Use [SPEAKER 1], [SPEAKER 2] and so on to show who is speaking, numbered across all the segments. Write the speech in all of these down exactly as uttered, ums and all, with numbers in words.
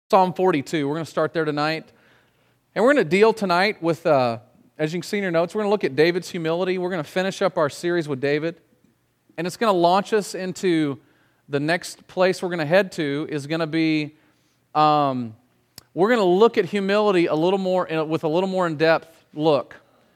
[SPEAKER 1] Psalm forty-two. We're going to start there tonight. And we're going to deal tonight with, uh, as you can see in your notes, we're going to look at David's humility. We're going to finish up our series with David. And it's going to launch us into the next place we're going to head to is going to be, um, we're going to look at humility a little more, with a little more in-depth look.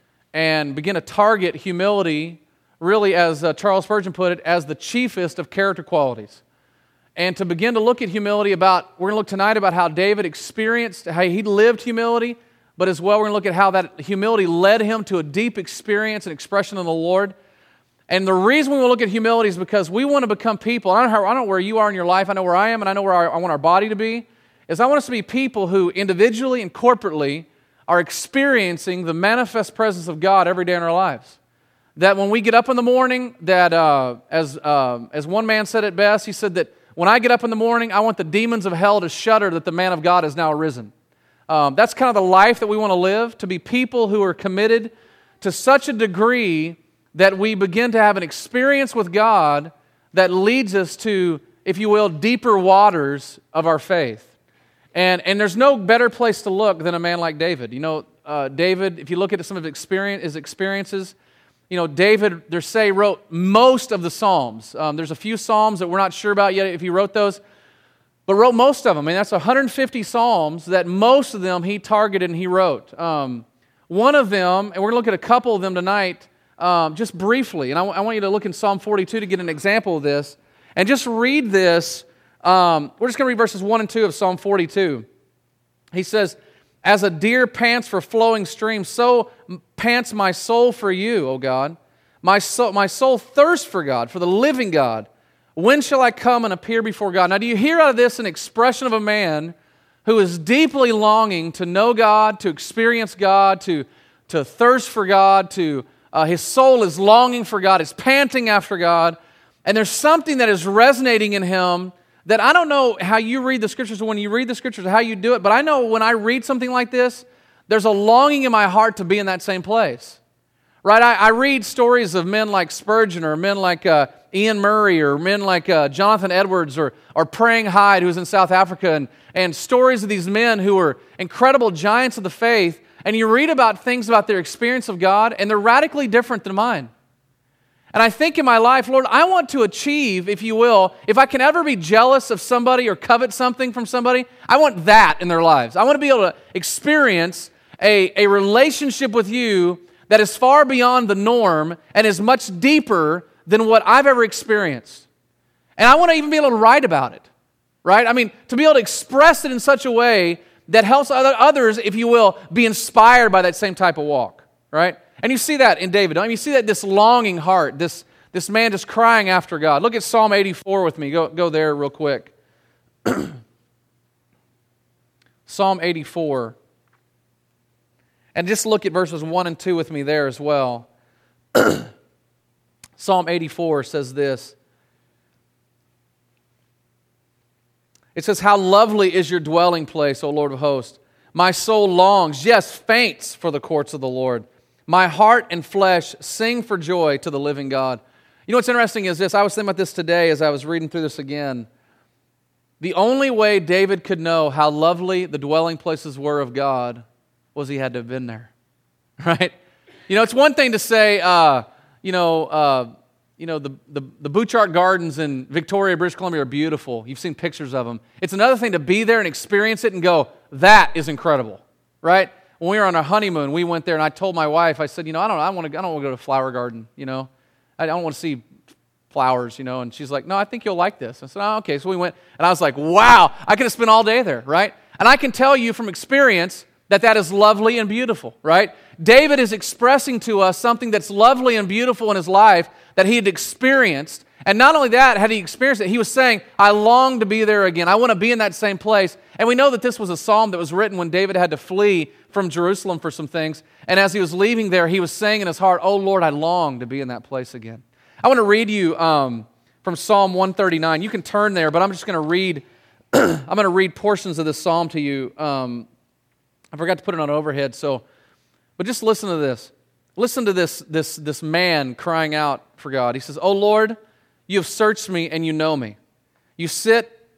[SPEAKER 1] And begin to target humility, really as uh, Charles Spurgeon put it, as the chiefest of character qualities. And to begin to look at humility about, we're going to look tonight about how David experienced, how he lived humility, but as well we're going to look at how that humility led him to a deep experience and expression of the Lord. And the reason we want to look at humility is because we want to become people, I don't know, how, I don't know where you are in your life, I know where I am, and I know where our, I want our body to be, is I want us to be people who individually and corporately are experiencing the manifest presence of God every day in our lives. That when we get up in the morning, that uh, as, uh, as one man said it best, he said that when I get up in the morning, I want the demons of hell to shudder that the man of God has now arisen. Um, that's kind of the life that we want to live, to be people who are committed to such a degree that we begin to have an experience with God that leads us to, if you will, deeper waters of our faith. And, and there's no better place to look than a man like David. You know, uh, David, if you look at some of his, experience, his experiences, you know, David, they say, wrote most of the Psalms. Um, there's a few Psalms that we're not sure about yet if he wrote those, but wrote most of them. I mean, that's one hundred fifty Psalms that most of them he targeted and he wrote. Um, one of them, and we're going to look at a couple of them tonight, um, just briefly, and I, w- I want you to look in Psalm forty-two to get an example of this, and just read this. Um, we're just going to read verses one and two of Psalm forty-two. He says, "As a deer pants for flowing streams, so pants my soul for you, O God. My soul, my soul thirsts for God, for the living God. When shall I come and appear before God?" Now, do you hear out of this an expression of a man who is deeply longing to know God, to experience God, to, to thirst for God, to uh, his soul is longing for God, is panting after God, and there's something that is resonating in him that I don't know how you read the Scriptures or when you read the Scriptures, how you do it, but I know when I read something like this, there's a longing in my heart to be in that same place. Right? I, I read stories of men like Spurgeon or men like uh, Ian Murray or men like uh, Jonathan Edwards or, or Praying Hyde, who's in South Africa, and, and stories of these men who are incredible giants of the faith, and you read about things about their experience of God, and they're radically different than mine. And I think in my life, Lord, I want to achieve, if you will, if I can ever be jealous of somebody or covet something from somebody, I want that in their lives. I want to be able to experience a, a relationship with you that is far beyond the norm and is much deeper than what I've ever experienced. And I want to even be able to write about it, right? I mean, to be able to express it in such a way that helps other, others, if you will, be inspired by that same type of walk, right? And you see that in David, don't you? You see that this longing heart, this, this man just crying after God. Look at Psalm eighty-four with me. Go, go there real quick. Psalm eighty-four. And just look at verses one and two with me there as well. Psalm eighty-four says this. It says, "How lovely is your dwelling place, O Lord of hosts. My soul longs, yes, faints for the courts of the Lord. My heart and flesh sing for joy to the living God." You know what's interesting is this. I was thinking about this today as I was reading through this again. The only way David could know how lovely the dwelling places were of God was he had to have been there, right? You know, it's one thing to say, uh, you know, uh, you know, the, the, the Bouchard Gardens in Victoria, British Columbia are beautiful. You've seen pictures of them. It's another thing to be there and experience it and go, that is incredible, right? When we were on our honeymoon, we went there and I told my wife, I said, you know, I don't, I want to, I don't want to go to a flower garden, you know. I don't want to see flowers, you know. And she's like, no, I think you'll like this. I said, oh, okay. So we went, and I was like, wow, I could have spent all day there, right? And I can tell you from experience that that is lovely and beautiful, right? David is expressing to us something that's lovely and beautiful in his life that he had experienced. And not only that, had he experienced it, he was saying, I long to be there again. I want to be in that same place. And we know that this was a psalm that was written when David had to flee from Jerusalem for some things. And as he was leaving there, he was saying in his heart, oh Lord, I long to be in that place again. I want to read you um, from Psalm one thirty-nine. You can turn there, but I'm just going to read, I'm going to read portions of this psalm to you. Um, I forgot to put it on overhead, so, but just listen to this. Listen to this, this, this man crying out for God. He says, "O Lord, you have searched me and you know me. You sit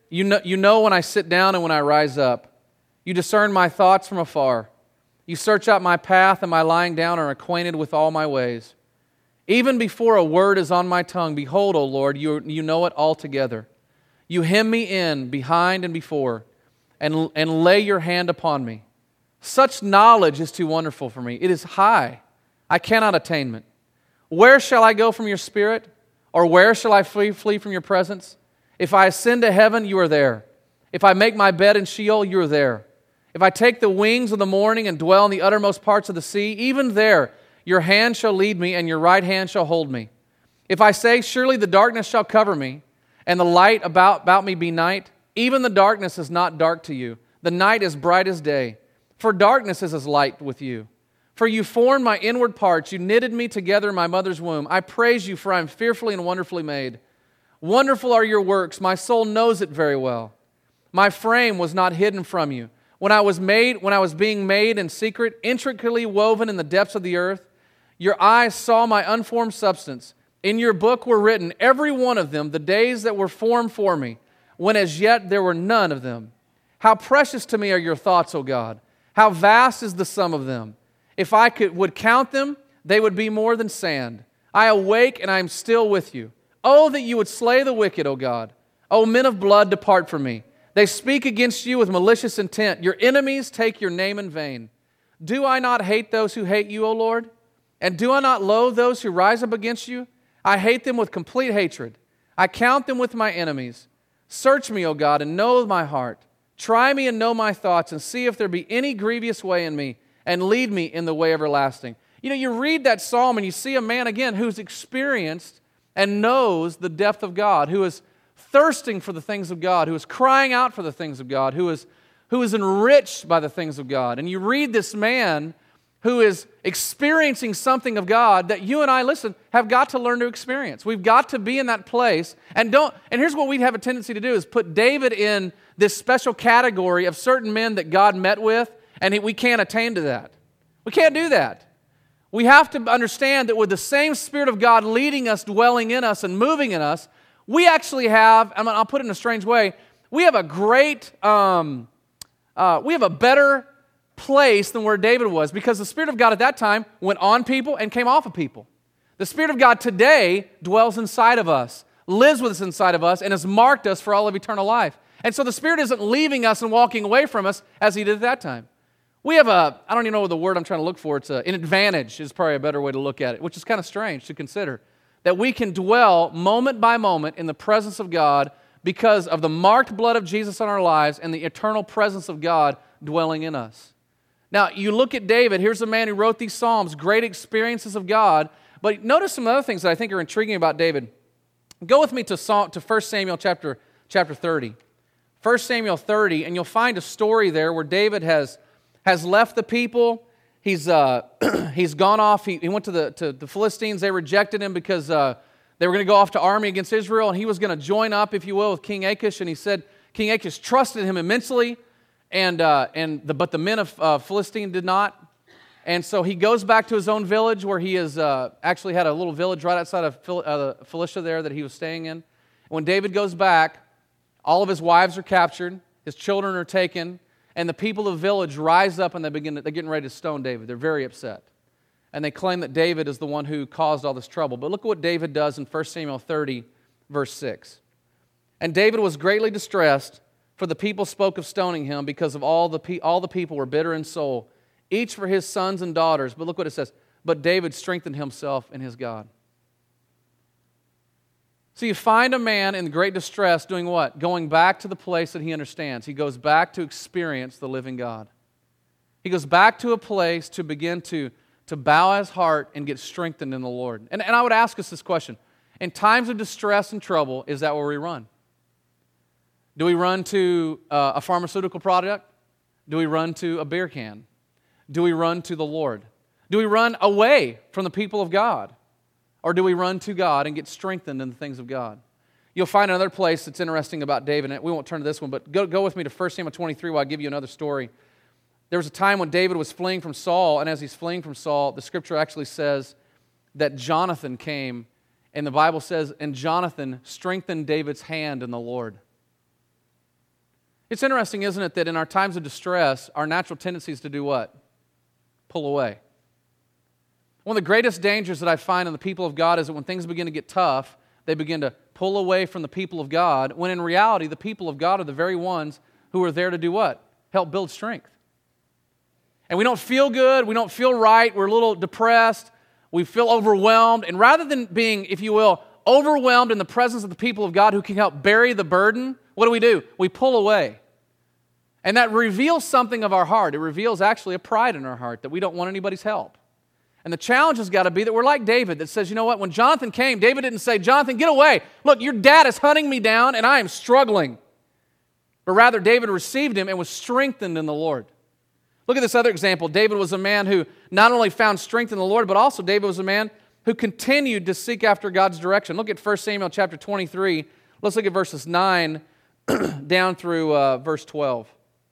[SPEAKER 1] You know, you know when I sit down and when I rise up. You discern my thoughts from afar. You search out my path, and my lying down are acquainted with all my ways. Even before a word is on my tongue, behold, O Lord, you, you know it altogether. You hem me in behind and before, and, and lay your hand upon me. Such knowledge is too wonderful for me. It is high. I cannot attain it. Where shall I go from your spirit? Or where shall I flee, flee from your presence? If I ascend to heaven, you are there. If I make my bed in Sheol, you are there. If I take the wings of the morning and dwell in the uttermost parts of the sea, even there your hand shall lead me, and your right hand shall hold me. If I say, surely the darkness shall cover me, and the light about, about me be night, even the darkness is not dark to you. The night is bright as day. For darkness is as light with you. For you formed my inward parts. You knitted me together in my mother's womb. I praise you, for I am fearfully and wonderfully made. Wonderful are your works. My soul knows it very well. My frame was not hidden from you. When I was made, when I was being made in secret, intricately woven in the depths of the earth, your eyes saw my unformed substance. In your book were written, every one of them, the days that were formed for me, when as yet there were none of them. How precious to me are your thoughts, O God. How vast is the sum of them. If I could, would count them, they would be more than sand. I awake and I am still with you. Oh, that you would slay the wicked, O God. O men of blood, depart from me. They speak against you with malicious intent. Your enemies take your name in vain. Do I not hate those who hate you, O Lord? And do I not loathe those who rise up against you? I hate them with complete hatred. I count them with my enemies. Search me, O God, and know my heart. Try me and know my thoughts, and see if there be any grievous way in me, and lead me in the way everlasting. You know, you read that psalm and you see a man, again, who's experienced and knows the depth of God, who is thirsting for the things of God, who is crying out for the things of God, who is, who is enriched by the things of God. And you read this man who is experiencing something of God that you and I, listen, have got to learn to experience. We've got to be in that place. And don't. And here's what we have a tendency to do is put David in this special category of certain men that God met with, and he, we can't attain to that. We can't do that. We have to understand that with the same Spirit of God leading us, dwelling in us, and moving in us, we actually have, and I'll put it in a strange way, we have a great, um, uh, we have a better place than where David was, because the Spirit of God at that time went on people and came off of people. The Spirit of God today dwells inside of us, lives with us inside of us, and has marked us for all of eternal life. And so the Spirit isn't leaving us and walking away from us as He did at that time. We have a, I don't even know the word I'm trying to look for, it's a, an advantage is probably a better way to look at it, which is kind of strange to consider, that we can dwell moment by moment in the presence of God because of the marked blood of Jesus on our lives and the eternal presence of God dwelling in us. Now, you look at David, here's a man who wrote these Psalms, great experiences of God, but notice some other things that I think are intriguing about David. Go with me to, Psalm, to First Samuel chapter, chapter thirty. First Samuel thirty, and you'll find a story there where David has, has left the people. He's, uh, he's gone off. He, he went to the, to the Philistines. They rejected him because uh, they were going to go off to army against Israel, and he was going to join up, if you will, with King Achish. And he said King Achish trusted him immensely, and, uh, and the, but the men of uh, Philistine did not. And so he goes back to his own village, where he has uh, actually had a little village right outside of Phil, uh, Philistia there that he was staying in. And when David goes back, all of his wives are captured, his children are taken, and the people of the village rise up and they begin, they're getting ready to stone David. They're very upset. And they claim that David is the one who caused all this trouble. But look at what David does in First Samuel thirty, verse six. And David was greatly distressed, for the people spoke of stoning him, because of all the, pe- all the people were bitter in soul, each for his sons and daughters. But look what it says. But David strengthened himself in his God. So you find a man in great distress doing what? Going back to the place that he understands. He goes back to experience the living God. He goes back to a place to begin to, to bow his heart and get strengthened in the Lord. And, and I would ask us this question. In times of distress and trouble, is that where we run? Do we run to uh, a pharmaceutical product? Do we run to a beer can? Do we run to the Lord? Do we run away from the people of God? Or do we run to God and get strengthened in the things of God? You'll find another place that's interesting about David, and we won't turn to this one, but go, go with me to First Samuel twenty-three while I give you another story. There was a time when David was fleeing from Saul, and as he's fleeing from Saul, the Scripture actually says that Jonathan came, and the Bible says, and Jonathan strengthened David's hand in the Lord. It's interesting, isn't it, that in our times of distress, our natural tendency is to do what? Pull away. One of the greatest dangers that I find in the people of God is that when things begin to get tough, they begin to pull away from the people of God, when in reality, the people of God are the very ones who are there to do what? Help build strength. And we don't feel good, we don't feel right, we're a little depressed, we feel overwhelmed, and rather than being, if you will, overwhelmed in the presence of the people of God who can help bury the burden, what do we do? We pull away. And that reveals something of our heart. It reveals actually a pride in our heart that we don't want anybody's help. And the challenge has got to be that we're like David that says, you know what, when Jonathan came, David didn't say, Jonathan, get away. Look, your dad is hunting me down and I am struggling. But rather, David received him and was strengthened in the Lord. Look at this other example. David was a man who not only found strength in the Lord, but also David was a man who continued to seek after God's direction. Look at First Samuel chapter twenty-three. Let's look at verses nine down through uh, verse twelve.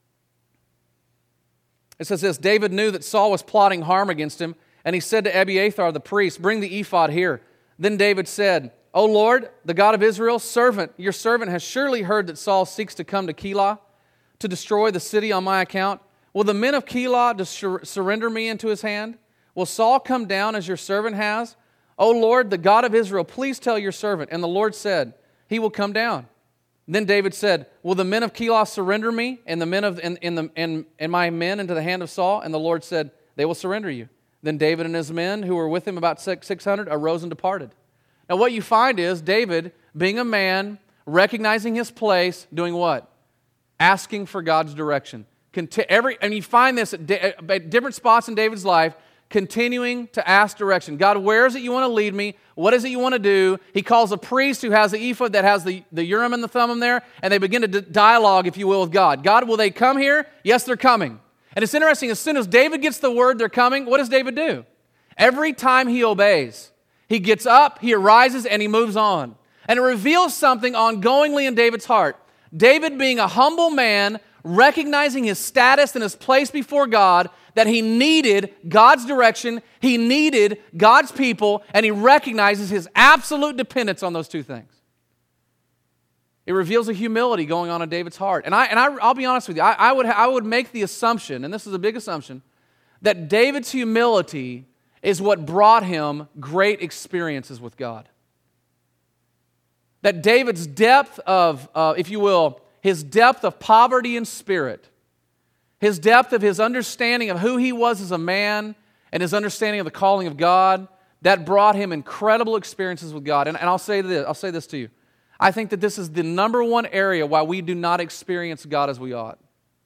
[SPEAKER 1] It says this, David knew that Saul was plotting harm against him, and he said to Abiathar the priest, bring the ephod here. Then David said, O Lord, the God of Israel, servant, your servant has surely heard that Saul seeks to come to Keilah to destroy the city on my account. Will the men of Keilah surrender me into his hand? Will Saul come down as your servant has? O Lord, the God of Israel, please tell your servant. And the Lord said, he will come down. Then David said, will the men of Keilah surrender me and the men of and, and, the, and, and my men into the hand of Saul? And the Lord said, they will surrender you. Then David and his men, who were with him, about six hundred, arose and departed. Now what you find is David, being a man, recognizing his place, doing what? Asking for God's direction. Conti- every, and you find this at, di- at different spots in David's life, continuing to ask direction. God, where is it you want to lead me? What is it you want to do? He calls a priest who has the ephod that has the, the Urim and the Thummim there, and they begin to d- dialogue, if you will, with God. God, will they come here? Yes, they're coming. And it's interesting, as soon as David gets the word they're coming, what does David do? Every time he obeys, he gets up, he arises, and he moves on. And it reveals something ongoingly in David's heart. David, being a humble man, recognizing his status and his place before God, that he needed God's direction, he needed God's people, and he recognizes his absolute dependence on those two things. It reveals a humility going on in David's heart. And, I, and I, I'll be honest with you, I, I, would, I would make the assumption, and this is a big assumption, that David's humility is what brought him great experiences with God. That David's depth of, uh, if you will, his depth of poverty in spirit, his depth of his understanding of who he was as a man and his understanding of the calling of God, that brought him incredible experiences with God. And, and I'll say this, I'll say this to you. I think that this is the number one area why we do not experience God as we ought.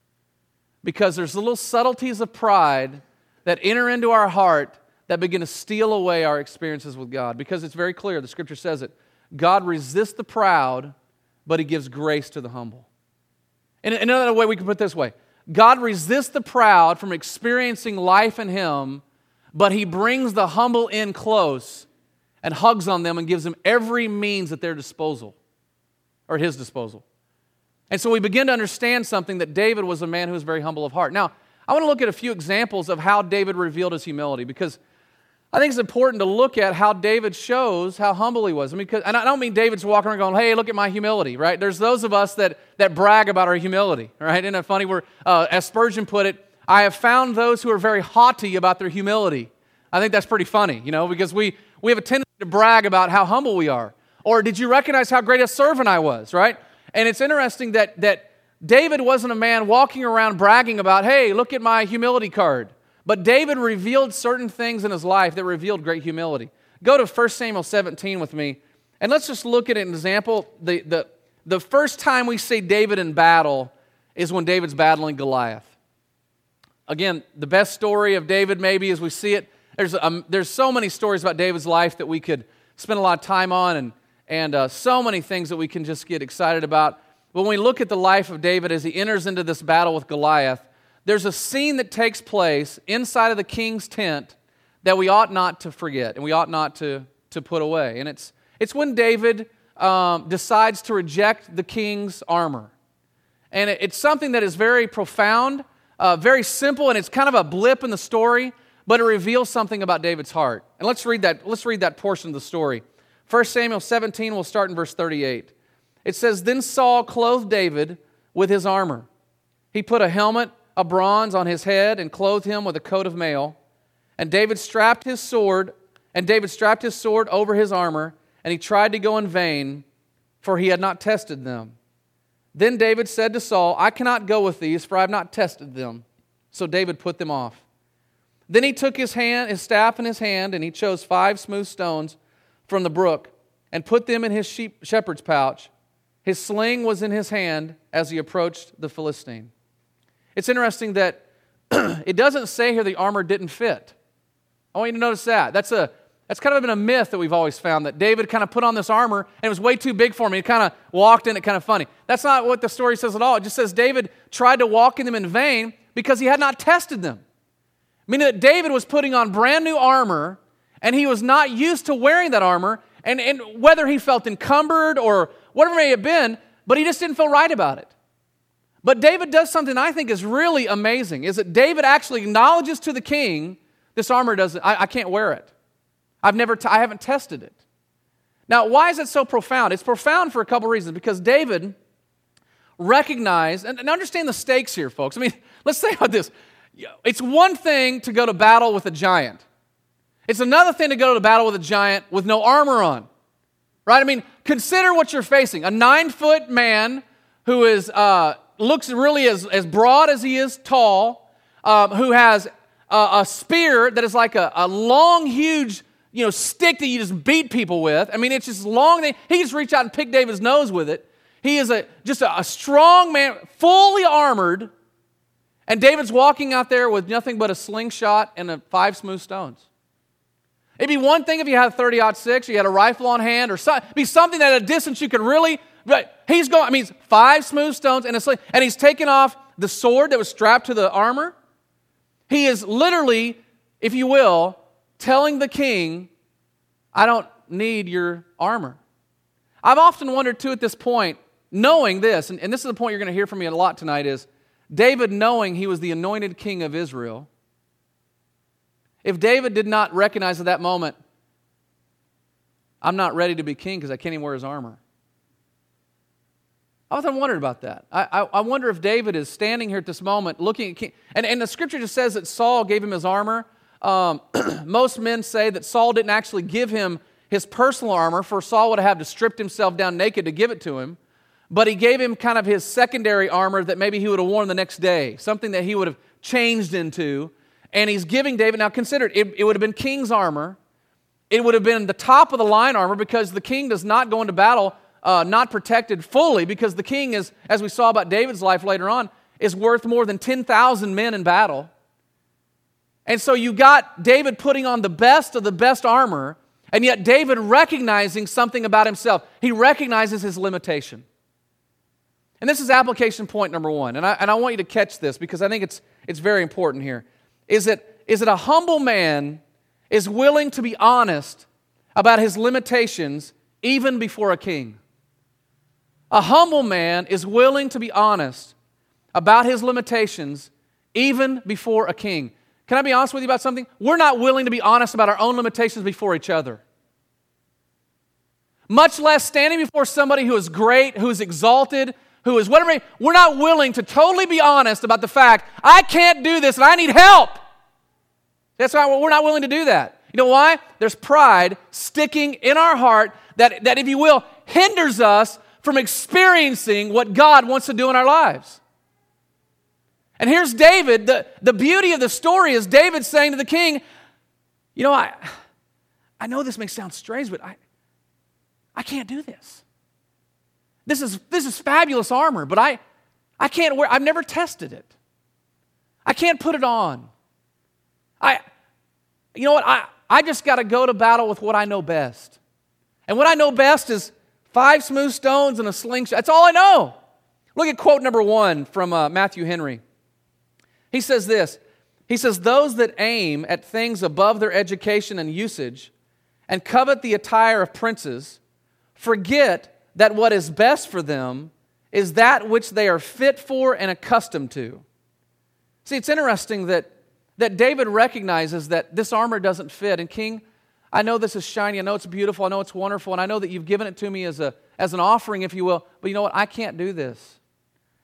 [SPEAKER 1] Because there's little subtleties of pride that enter into our heart that begin to steal away our experiences with God. Because it's very clear, the Scripture says it, God resists the proud, but He gives grace to the humble. In another way we can put it this way, God resists the proud from experiencing life in Him, but He brings the humble in close and hugs on them and gives them every means at their disposal, or at His disposal. And so we begin to understand something, that David was a man who was very humble of heart. Now, I want to look at a few examples of how David revealed his humility, because I think it's important to look at how David shows how humble he was. I mean, and I don't mean David's walking around going, hey, look at my humility, right? There's those of us that, that brag about our humility, right? Isn't it funny? We're, uh, as Spurgeon put it, I have found those who are very haughty about their humility. I think that's pretty funny, you know, because we, we have a tendency to brag about how humble we are. Or did you recognize how great a servant I was, right? And it's interesting that, that David wasn't a man walking around bragging about, hey, look at my humility card. But David revealed certain things in his life that revealed great humility. Go to First Samuel seventeen with me, and let's just look at an example. The, the, the first time we see David in battle is when David's battling Goliath. Again, the best story of David maybe as we see it. There's, um, there's so many stories about David's life that we could spend a lot of time on, and, and uh, so many things that we can just get excited about. But when we look at the life of David as he enters into this battle with Goliath, there's a scene that takes place inside of the king's tent that we ought not to forget and we ought not to, to put away. And it's, it's when David um, decides to reject the king's armor. And it, it's something that is very profound, uh, very simple, and it's kind of a blip in the story, but it reveals something about David's heart. And let's read that, let's read that portion of the story. First Samuel seventeen, we'll start in verse thirty-eight. It says, Then Saul clothed David with his armor. He put a helmet of bronze on his head and clothed him with a coat of mail. And David strapped his sword, and David strapped his sword over his armor, and he tried to go in vain, for he had not tested them. Then David said to Saul, I cannot go with these, for I have not tested them. So David put them off. Then he took his hand, his staff in his hand, and he chose five smooth stones from the brook, and put them in his sheep, shepherd's pouch. His sling was in his hand as he approached the Philistine. It's interesting that it doesn't say here the armor didn't fit. I want you to notice that. That's a that's kind of been a myth that we've always found, that David kind of put on this armor and it was way too big for him. He kind of walked in it kind of funny. That's not what the story says at all. It just says David tried to walk in them in vain because he had not tested them. Meaning that David was putting on brand new armor and he was not used to wearing that armor, and, and whether he felt encumbered or whatever it may have been, but he just didn't feel right about it. But David does something I think is really amazing, is that David actually acknowledges to the king, this armor doesn't, I, I can't wear it. I've never, t- I haven't tested it. Now, why is it so profound? It's profound for a couple reasons, because David recognized, and, and understand the stakes here, folks. I mean, let's think about this. It's one thing to go to battle with a giant. It's another thing to go to battle with a giant with no armor on. Right? I mean, consider what you're facing. A nine-foot man who is uh, looks really as, as broad as he is tall, um, who has a, a spear that is like a, a long, huge, you know, stick that you just beat people with. I mean, it's just long. He can just reach out and pick David's nose with it. He is a just a, a strong man, fully armored, and David's walking out there with nothing but a slingshot and a five smooth stones. It'd be one thing if you had a thirty aught six, or you had a rifle on hand, or so, it'd be something that at a distance you could really, but he's going, I mean, five smooth stones and a sling, and he's taken off the sword that was strapped to the armor. He is literally, if you will, telling the king, I don't need your armor. I've often wondered too at this point, knowing this, and, and this is the point you're going to hear from me a lot tonight, is David knowing he was the anointed king of Israel. If David did not recognize at that moment, I'm not ready to be king because I can't even wear his armor. I often wondered about that. I, I, I wonder if David is standing here at this moment looking at king, and, and the scripture just says that Saul gave him his armor. Um, most men say that Saul didn't actually give him his personal armor, for Saul would have had to strip himself down naked to give it to him. But he gave him kind of his secondary armor that maybe he would have worn the next day, something that he would have changed into. And he's giving David, now consider it, it, it would have been king's armor. It would have been the top of the line armor, because the king does not go into battle uh, not protected fully, because the king is, as we saw about David's life later on, is worth more than ten thousand men in battle. And so you got David putting on the best of the best armor, and yet David recognizing something about himself. He recognizes his limitation. And this is application point number one, and I, and I want you to catch this because I think it's, it's very important here. Is that, is that a humble man is willing to be honest about his limitations even before a king. A humble man is willing to be honest about his limitations even before a king. Can I be honest with you about something? We're not willing to be honest about our own limitations before each other. Much less standing before somebody who is great, who is exalted, who is whatever. We're not willing to totally be honest about the fact, I can't do this and I need help. That's why we're not willing to do that. You know why? There's pride sticking in our heart that, that, if you will, hinders us from experiencing what God wants to do in our lives. And here's David. The, the beauty of the story is David saying to the king, you know, I, I know this may sound strange, but I, I can't do this. This is, this is fabulous armor, but I, I can't wear, I've never tested it. I can't put it on. I, you know what, I, I just got to go to battle with what I know best. And what I know best is five smooth stones and a slingshot. That's all I know. Look at quote number one from uh, Matthew Henry. He says this, he says, those that aim at things above their education and usage and covet the attire of princes forget that what is best for them is that which they are fit for and accustomed to. See, it's interesting that, that David recognizes that this armor doesn't fit. And King, I know this is shiny, I know it's beautiful, I know it's wonderful, and I know that you've given it to me as a as an offering, if you will, but you know what? I can't do this.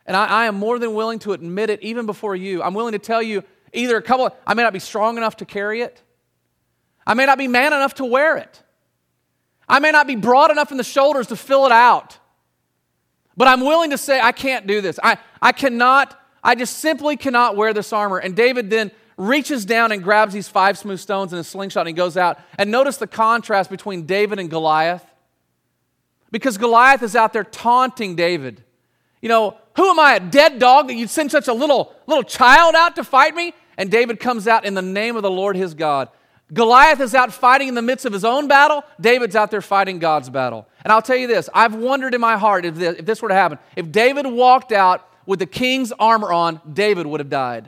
[SPEAKER 1] And I, I am more than willing to admit it even before you. I'm willing to tell you either a couple, of, I may not be strong enough to carry it. I may not be man enough to wear it. I may not be broad enough in the shoulders to fill it out. But I'm willing to say, I can't do this. I, I cannot, I just simply cannot wear this armor. And David then reaches down and grabs these five smooth stones in a slingshot and he goes out. And notice the contrast between David and Goliath. Because Goliath is out there taunting David. You know, who am I, a dead dog, that you'd send such a little, little child out to fight me? And David comes out in the name of the Lord his God. Goliath is out fighting in the midst of his own battle. David's out there fighting God's battle. And I'll tell you this, I've wondered in my heart if this, if this were to happen. If David walked out with the king's armor on, David would have died.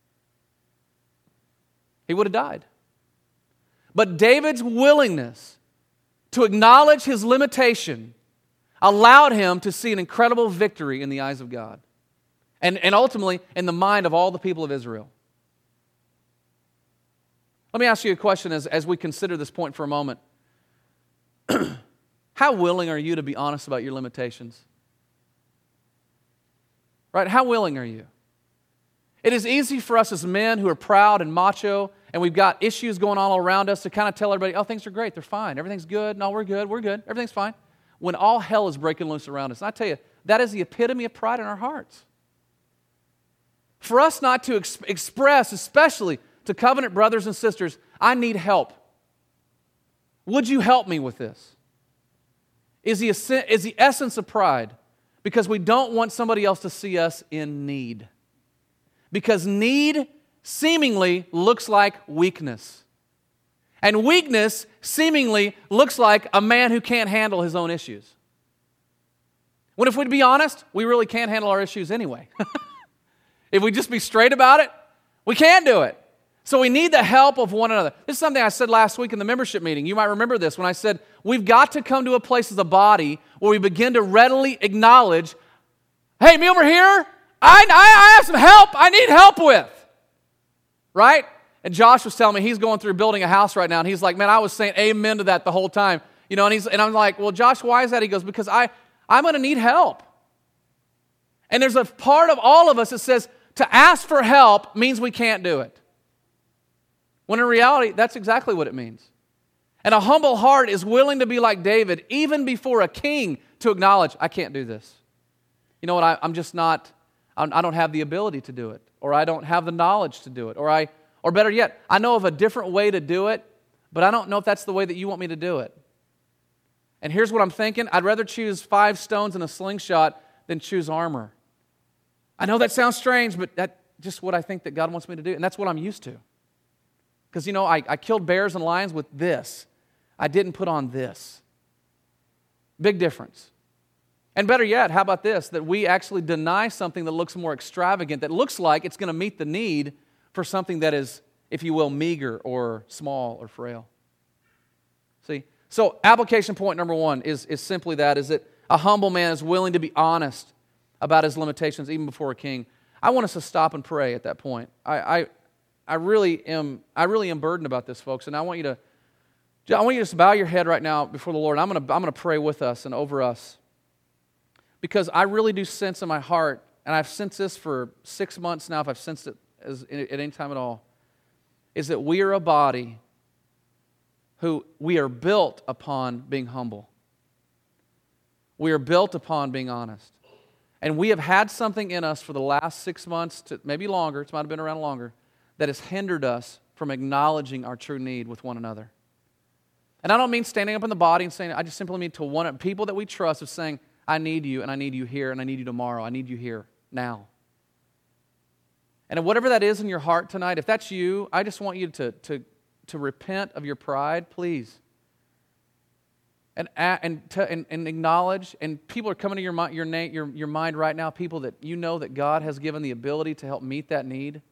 [SPEAKER 1] He would have died. But David's willingness to acknowledge his limitation allowed him to see an incredible victory in the eyes of God. And, and ultimately, in the mind of all the people of Israel. Let me ask you a question as, as we consider this point for a moment. How willing are you to be honest about your limitations? Right? How willing are you? It is easy for us as men who are proud and macho, and we've got issues going on all around us to kind of tell everybody, oh, things are great, they're fine, everything's good, no, we're good, we're good, everything's fine. When all hell is breaking loose around us. And I tell you, that is the epitome of pride in our hearts. For us not to ex- express, especially to covenant brothers and sisters, I need help. Would you help me with this? Is the, is the essence of pride because we don't want somebody else to see us in need. Because need seemingly looks like weakness. And weakness seemingly looks like a man who can't handle his own issues. When if we'd be honest, we really can't handle our issues anyway. If we just be straight about it, we can't do it. So we need the help of one another. This is something I said last week in the membership meeting. You might remember this when I said, we've got to come to a place as a body where we begin to readily acknowledge, hey, me over here, I, I, I have some help I need help with. Right? And Josh was telling me he's going through building a house right now, and he's like, man, I was saying amen to that the whole time. You know, and he's and I'm like, well, Josh, why is that? He goes, because I, I'm going to need help. And there's a part of all of us that says to ask for help means we can't do it. When in reality, that's exactly what it means. And a humble heart is willing to be like David, even before a king, to acknowledge, I can't do this. You know what, I, I'm just not, I'm, I don't have the ability to do it, or I don't have the knowledge to do it, or I, or better yet, I know of a different way to do it, but I don't know if that's the way that you want me to do it. And here's what I'm thinking, I'd rather choose five stones and a slingshot than choose armor. I know that sounds strange, but that's just what I think that God wants me to do, and that's what I'm used to. Because, you know, I, I killed bears and lions with this. I didn't put on this. Big difference. And better yet, how about this? That we actually deny something that looks more extravagant, that looks like it's going to meet the need for something that is, if you will, meager or small or frail. See? So application point number one is, is simply that, is that a humble man is willing to be honest about his limitations even before a king. I want us to stop and pray at that point. I... I I really am. I really am burdened about this, folks, and I want you to. I want you to just bow your head right now before the Lord. I'm going to. I'm going to pray with us and over us, because I really do sense in my heart, and I've sensed this for six months now. If I've sensed it as, at any time at all, is that we are a body who we are built upon being humble. We are built upon being honest, and we have had something in us for the last six months, to maybe longer. It might have been around longer. That has hindered us from acknowledging our true need with one another. And I don't mean standing up in the body and saying, I just simply mean to one people that we trust of saying, I need you, and I need you here, and I need you tomorrow. I need you here, now. And whatever that is in your heart tonight, if that's you, I just want you to, to, to repent of your pride, please. And, and, to, and, and acknowledge, and people are coming to your, your, your, your mind right now, people that you know that God has given the ability to help meet that need.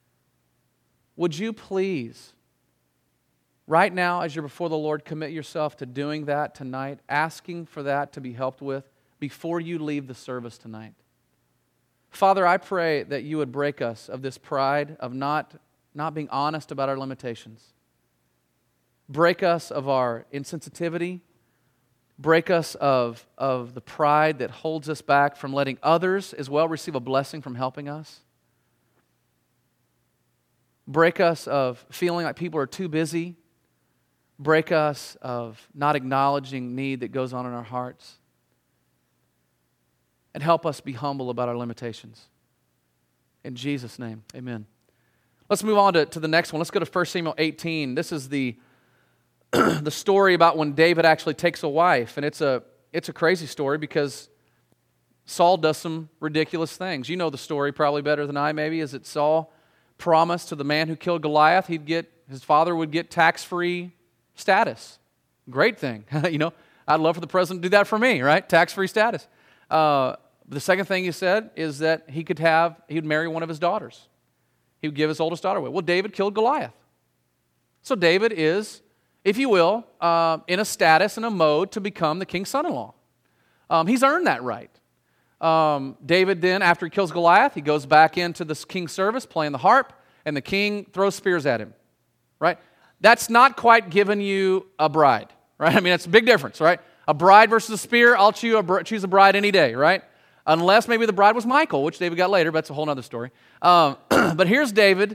[SPEAKER 1] Would you please, right now as you're before the Lord, commit yourself to doing that tonight, asking for that to be helped with before you leave the service tonight? Father, I pray that you would break us of this pride of not, not being honest about our limitations. Break us of our insensitivity. Break us of, of the pride that holds us back from letting others as well receive a blessing from helping us. Break us of feeling like people are too busy. Break us of not acknowledging need that goes on in our hearts. And help us be humble about our limitations. In Jesus' name, amen. Let's move on to, to the next one. Let's go to First Samuel eighteen. This is the the story about when David actually takes a wife. And it's a, it's a crazy story because Saul does some ridiculous things. You know the story probably better than I maybe, is that Saul promised to the man who killed Goliath he'd get, his father would get tax-free status. Great thing. You know, I'd love for the president to do that for me, right? Tax-free status. Uh, the second thing he said is that he could have, he would marry one of his daughters. He would give his oldest daughter away. Well, David killed Goliath. So David is, if you will, uh, in a status and a mode to become the king's son-in-law. Um, he's earned that right. Um, David then, after he kills Goliath, he goes back into the king's service playing the harp, and the king throws spears at him, right? That's not quite giving you a bride, right? I mean, that's a big difference, right? A bride versus a spear, I'll choose a, choose a bride any day, right? Unless maybe the bride was Michal, which David got later, but that's a whole other story. Um, but here's David,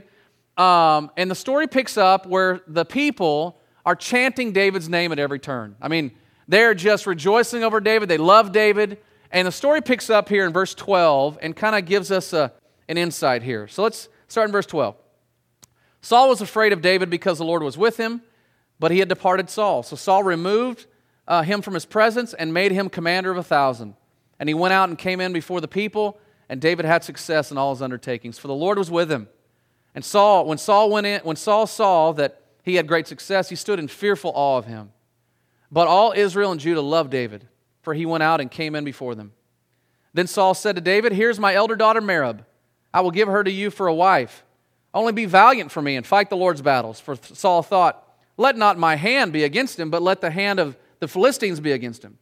[SPEAKER 1] um, and the story picks up where the people are chanting David's name at every turn. I mean, they're just rejoicing over David. They love David. And the story picks up here in verse twelve and kind of gives us a, an insight here. So let's start in verse twelve. Saul was afraid of David because the Lord was with him, but he had departed Saul. So Saul removed uh, him from his presence and made him commander of a thousand. And he went out and came in before the people, and David had success in all his undertakings, for the Lord was with him. And Saul, when Saul went in, when Saul saw that he had great success, he stood in fearful awe of him. But all Israel and Judah loved David, for he went out and came in before them. Then Saul said to David, "Here's my elder daughter Merab. I will give her to you for a wife. Only be valiant for me and fight the Lord's battles." For Saul thought, "Let not my hand be against him, but let the hand of the Philistines be against him."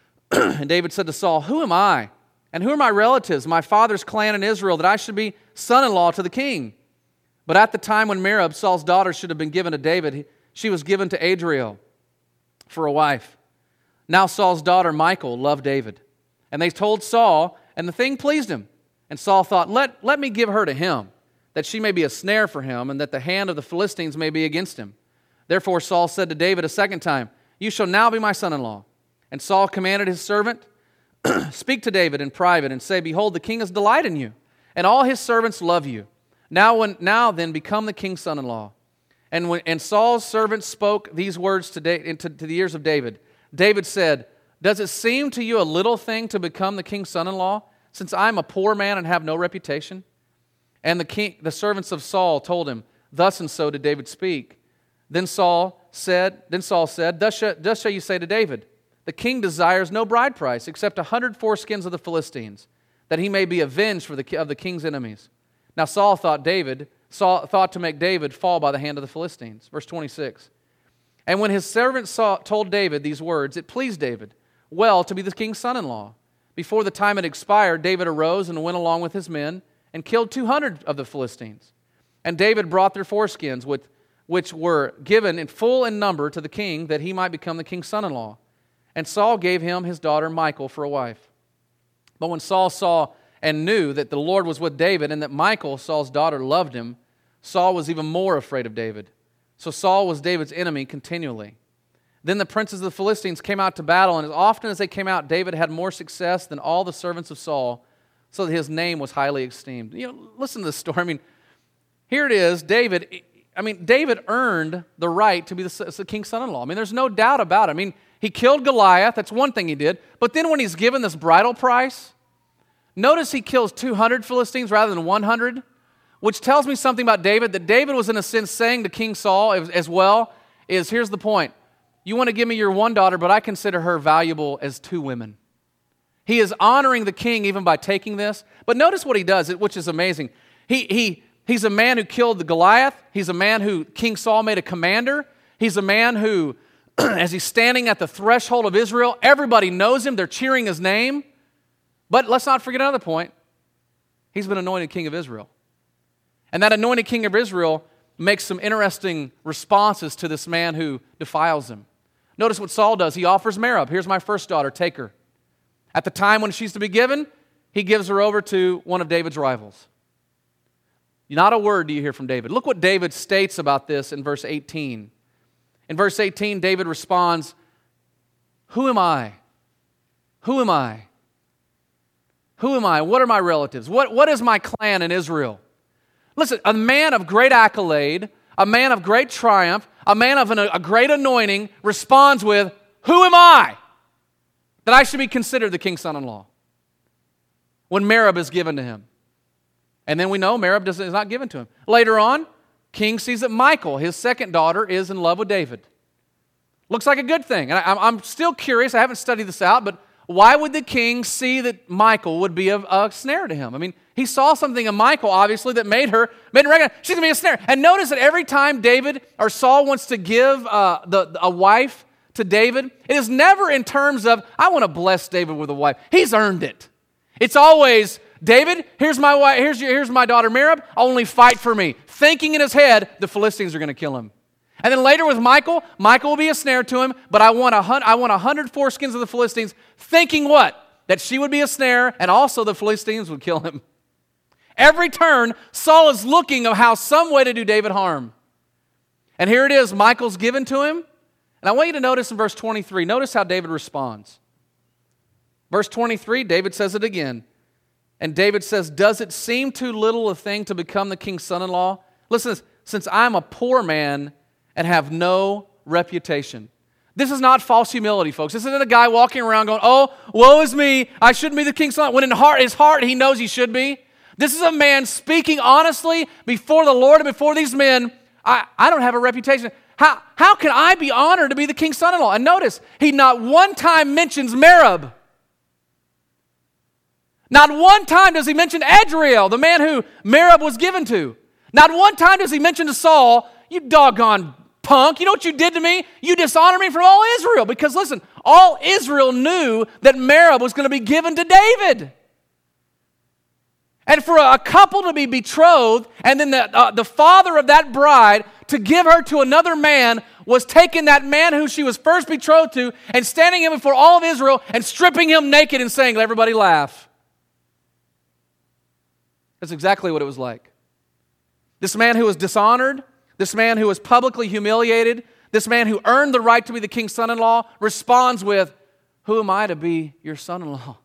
[SPEAKER 1] And David said to Saul, "Who am I? And who are my relatives, my father's clan in Israel, that I should be son-in-law to the king?" But at the time when Merab, Saul's daughter, should have been given to David, she was given to Adriel for a wife. Now Saul's daughter Michal loved David. And they told Saul, and the thing pleased him. And Saul thought, let, let me give her to him, that she may be a snare for him, and that the hand of the Philistines may be against him. Therefore Saul said to David a second time, "You shall now be my son-in-law." And Saul commanded his servant, "Speak to David in private, and say, Behold, the king has delight in you, and all his servants love you. Now, when, now then, become the king's son-in-law." And when and Saul's servant spoke these words to, da- to, to the ears of David. David said, "Does it seem to you a little thing to become the king's son-in-law, since I am a poor man and have no reputation?" And the king, the servants of Saul told him, "Thus and so did David speak." Then Saul said, Then Saul said, "Thus shall, thus shall you say to David, the king desires no bride price except a hundred foreskins of the Philistines, that he may be avenged for the of the king's enemies." Now Saul thought David, Saul thought to make David fall by the hand of the Philistines. Verse twenty-six. And when his servant saw, told David these words, it pleased David well to be the king's son-in-law. Before the time had expired, David arose and went along with his men and killed two hundred of the Philistines. And David brought their foreskins, with, which were given in full in number to the king, that he might become the king's son-in-law. And Saul gave him his daughter Michal for a wife. But when Saul saw and knew that the Lord was with David, and that Michal, Saul's daughter, loved him, Saul was even more afraid of David. So Saul was David's enemy continually. Then the princes of the Philistines came out to battle, and as often as they came out, David had more success than all the servants of Saul, so that his name was highly esteemed. You know, listen to this story. I mean, here it is, David, I mean, David earned the right to be the, the king's son-in-law. I mean, there's no doubt about it. I mean, he killed Goliath, that's one thing he did, but then when he's given this bridal price, notice he kills two hundred Philistines rather than one hundred, which tells me something about David, that David was in a sense saying to King Saul as well, is here's the point. You want to give me your one daughter, but I consider her valuable as two women. He is honoring the king even by taking this. But notice what he does, which is amazing. He, he, he's a man who killed the Goliath. He's a man who King Saul made a commander. He's a man who, as he's standing at the threshold of Israel, everybody knows him. They're cheering his name. But let's not forget another point. He's been anointed king of Israel. And that anointed king of Israel makes some interesting responses to this man who defiles him. Notice what Saul does. He offers Merab. Here's my first daughter, take her. At the time when she's to be given, he gives her over to one of David's rivals. Not a word do you hear from David. Look what David states about this in verse eighteen. In verse eighteen, David responds, "Who am I? Who am I? Who am I? What are my relatives? What, what is my clan in Israel?" Listen, a man of great accolade, a man of great triumph, a man of an, a great anointing responds with, "Who am I that I should be considered the king's son-in-law?" When Merab is given to him. And then we know Merab does, is not given to him. Later on, king sees that Michal, his second daughter, is in love with David. Looks like a good thing. And I, I'm still curious, I haven't studied this out, but why would the king see that Michal would be a, a snare to him? I mean, he saw something in Michal, obviously, that made her, made him recognize she's going to be a snare. And notice that every time David or Saul wants to give uh, the, a wife to David, it is never in terms of, I want to bless David with a wife. He's earned it. It's always, David, here's my wife, here's, your, here's my daughter Merab, only fight for me. Thinking in his head, the Philistines are going to kill him. And then later with Michal, Michal will be a snare to him, but I want a hundred, I want a hundred foreskins of the Philistines, thinking what? That she would be a snare, and also the Philistines would kill him. Every turn, Saul is looking of how some way to do David harm. And here it is, Michal's given to him. And I want you to notice in verse twenty-three, notice how David responds. Verse twenty-three, David says it again. And David says, "Does it seem too little a thing to become the king's son-in-law? Listen, since I'm a poor man and have no reputation." This is not false humility, folks. This isn't a guy walking around going, "Oh, woe is me, I shouldn't be the king's son." When in heart, his heart, he knows he should be. This is a man speaking honestly before the Lord and before these men. I, I don't have a reputation. How, how can I be honored to be the king's son-in-law? And notice, he not one time mentions Merab. Not one time does he mention Adriel, the man who Merab was given to. Not one time does he mention to Saul, "You doggone punk, you know what you did to me? You dishonored me from all Israel." Because listen, all Israel knew that Merab was going to be given to David. And for a couple to be betrothed, and then the, uh, the father of that bride to give her to another man was taking that man who she was first betrothed to and standing him before all of Israel and stripping him naked and saying, "Let everybody laugh." That's exactly what it was like. This man who was dishonored, this man who was publicly humiliated, this man who earned the right to be the king's son-in-law responds with, "Who am I to be your son-in-law?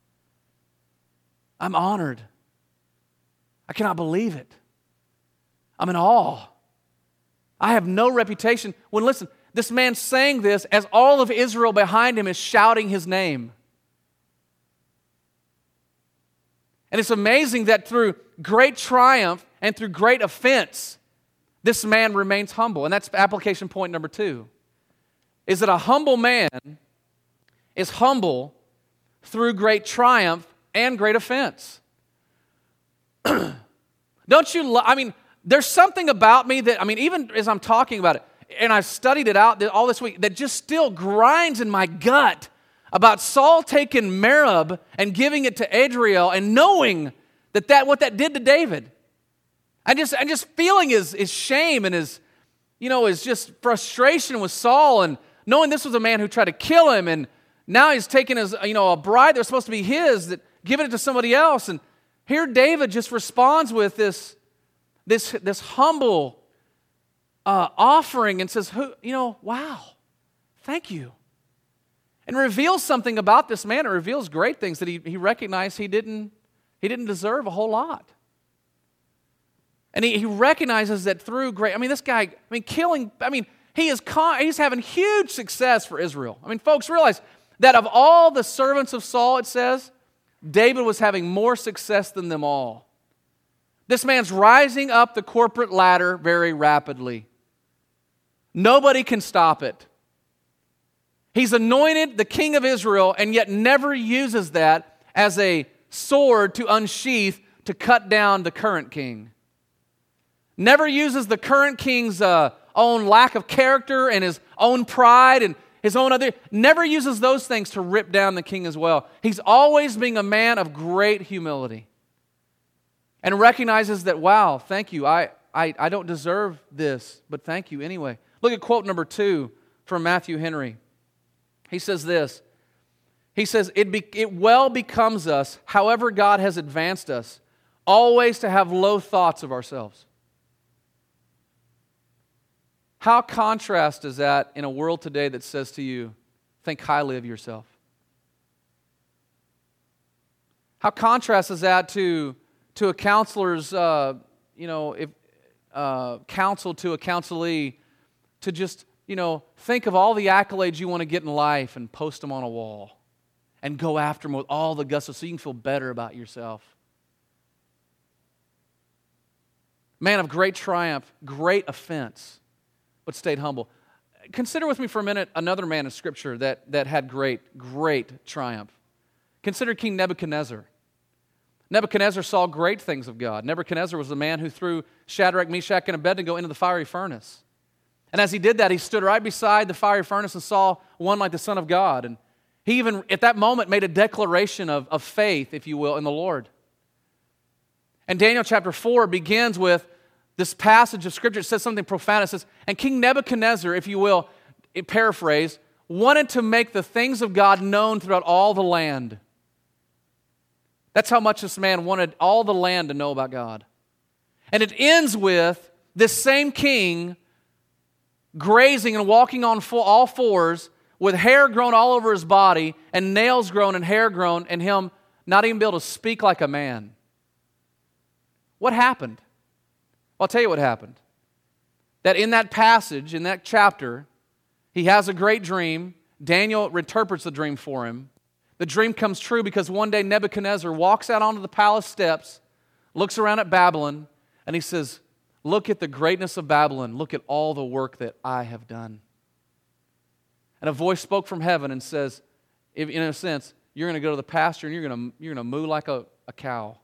[SPEAKER 1] I'm honored. I cannot believe it. I'm in awe. I have no reputation." When, listen, this man's saying this as all of Israel behind him is shouting his name. And it's amazing that through great triumph and through great offense, this man remains humble. And that's application point number two. Is that a humble man is humble through great triumph and great offense. Don't you lo- I mean, there's something about me that, I mean, even as I'm talking about it, and I've studied it out all this week, that just still grinds in my gut about Saul taking Merab and giving it to Adriel and knowing that, that what that did to David. I just, I just feeling his, his shame and his, you know, his just frustration with Saul and knowing this was a man who tried to kill him and now he's taking his, you know, a bride that was supposed to be his, that giving it to somebody else. And here David just responds with this, this, this humble uh, offering and says, "Who, you know, wow, thank you." And reveals something about this man. It reveals great things that he, he recognized he didn't, he didn't deserve a whole lot. And he, he recognizes that through great, I mean, this guy, I mean, killing, I mean, he is con, he's having huge success for Israel. I mean, folks, realize that of all the servants of Saul, it says, David was having more success than them all. This man's rising up the corporate ladder very rapidly. Nobody can stop it. He's anointed the king of Israel and yet never uses that as a sword to unsheath to cut down the current king. Never uses the current king's uh, own lack of character and his own pride and his own other, never uses those things to rip down the king as well. He's always being a man of great humility and recognizes that, wow, thank you, I, I, I don't deserve this, but thank you anyway. Look at quote number two from Matthew Henry. He says this. He says, it, be, it well becomes us, however God has advanced us, always to have low thoughts of ourselves. How contrast is that in a world today that says to you, think highly of yourself? How contrast is that to, to a counselor's, uh, you know, if, uh, counsel to a counselee to just, you know, think of all the accolades you want to get in life and post them on a wall and go after them with all the gusto so you can feel better about yourself. Man of great triumph, great offense, but stayed humble. Consider with me for a minute another man in Scripture that, that had great, great triumph. Consider King Nebuchadnezzar. Nebuchadnezzar saw great things of God. Nebuchadnezzar was the man who threw Shadrach, Meshach, and Abednego into the fiery furnace. And as he did that, he stood right beside the fiery furnace and saw one like the Son of God. And he even, at that moment, made a declaration of, of faith, if you will, in the Lord. And Daniel chapter four begins with this passage of Scripture. It says something profound. It says, and King Nebuchadnezzar, if you will, it paraphrase, wanted to make the things of God known throughout all the land. That's how much this man wanted all the land to know about God. And it ends with this same king grazing and walking on full, all fours with hair grown all over his body and nails grown and hair grown and him not even be able to speak like a man. What happened? I'll tell you what happened. That in that passage, in that chapter, he has a great dream. Daniel interprets the dream for him. The dream comes true because one day Nebuchadnezzar walks out onto the palace steps, looks around at Babylon, and he says, look at the greatness of Babylon. Look at all the work that I have done. And a voice spoke from heaven and says, in a sense, you're going to go to the pasture and you're going to, you're going to moo like a, a cow.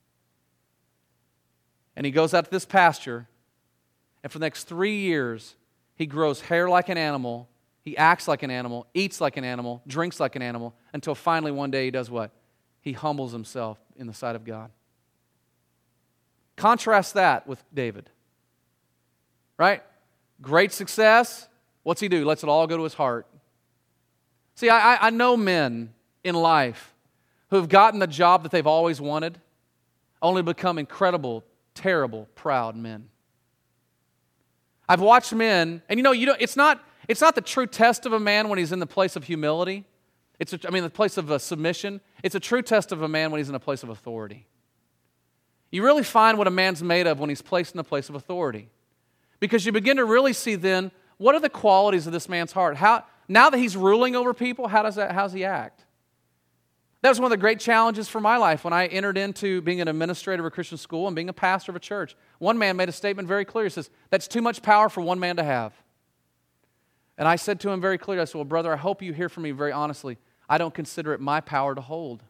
[SPEAKER 1] And he goes out to this pasture, and for the next three years, he grows hair like an animal, he acts like an animal, eats like an animal, drinks like an animal, until finally one day he does what? He humbles himself in the sight of God. Contrast that with David. Right? Great success. What's he do? Lets it all go to his heart. See, I, I know men in life who have gotten the job that they've always wanted, only become incredible, terrible, proud men. I've watched men, and you know, you know, it's not it's not the true test of a man when he's in the place of humility. It's a, I mean, the place of uh, submission. It's a true test of a man when he's in a place of authority. You really find what a man's made of when he's placed in a place of authority, because you begin to really see then what are the qualities of this man's heart. How now that he's ruling over people, how does that how does he act? That was one of the great challenges for my life when I entered into being an administrator of a Christian school and being a pastor of a church. One man made a statement very clear. He says, that's too much power for one man to have. And I said to him very clearly, I said, well, brother, I hope you hear from me very honestly. I don't consider it my power to hold,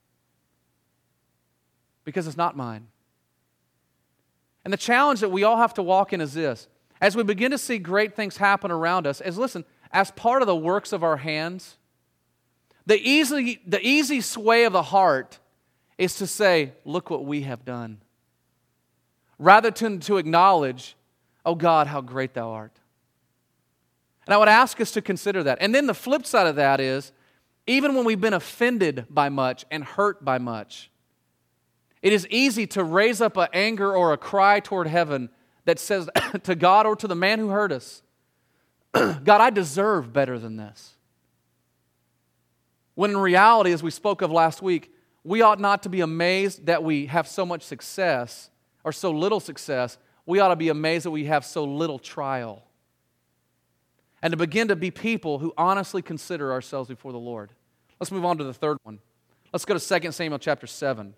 [SPEAKER 1] because it's not mine. And the challenge that we all have to walk in is this. As we begin to see great things happen around us, as listen, as part of the works of our hands, The easy, the easy sway of the heart is to say, look what we have done. Rather than to acknowledge, oh God, how great thou art. And I would ask us to consider that. And then the flip side of that is, even when we've been offended by much and hurt by much, it is easy to raise up an anger or a cry toward heaven that says to God or to the man who hurt us, God, I deserve better than this. When in reality, as we spoke of last week, we ought not to be amazed that we have so much success or so little success. We ought to be amazed that we have so little trial. And to begin to be people who honestly consider ourselves before the Lord. Let's move on to the third one. Let's go to Second Samuel chapter seven.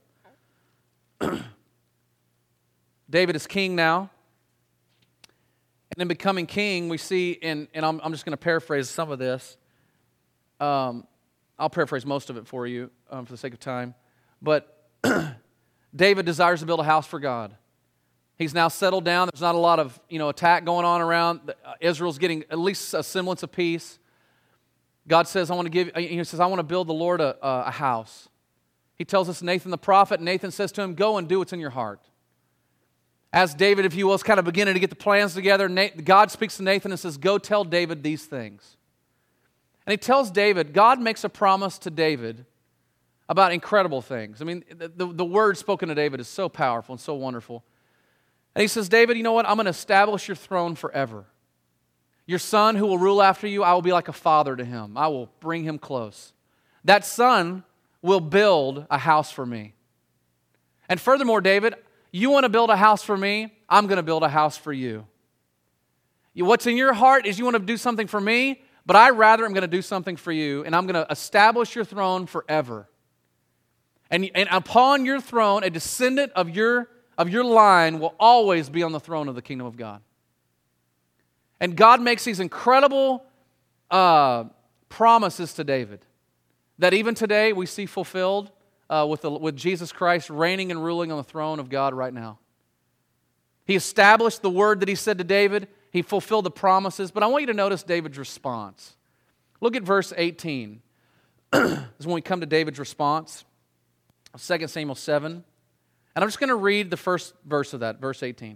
[SPEAKER 1] David is king now. And in becoming king, we see, in, and I'm, I'm just going to paraphrase some of this. Um, I'll paraphrase most of it for you um, for the sake of time. But David desires to build a house for God. He's now settled down. There's not a lot of you know attack going on around. Israel's getting at least a semblance of peace. God says, I want to give, he says, I want to build the Lord a, a house. He tells us Nathan the prophet. Nathan says to him, go and do what's in your heart. As David, if you will, is kind of beginning to get the plans together, God speaks to Nathan and says, go tell David these things. And he tells David, God makes a promise to David about incredible things. I mean, the, the, the word spoken to David is so powerful and so wonderful. And he says, David, you know what? I'm going to establish your throne forever. Your son who will rule after you, I will be like a father to him. I will bring him close. That son will build a house for me. And furthermore, David, you want to build a house for me? I'm going to build a house for you. What's in your heart is you want to do something for me, but I rather am going to do something for you, and I'm going to establish your throne forever. And, and upon your throne, a descendant of your, of your line will always be on the throne of the kingdom of God. And God makes these incredible uh, promises to David that even today we see fulfilled uh, with, the, with Jesus Christ reigning and ruling on the throne of God right now. He established the word that he said to David. He fulfilled the promises. But I want you to notice David's response. Look at verse eighteen. This is when we come to David's response. Second Samuel seven. And I'm just going to read the first verse of that, verse eighteen.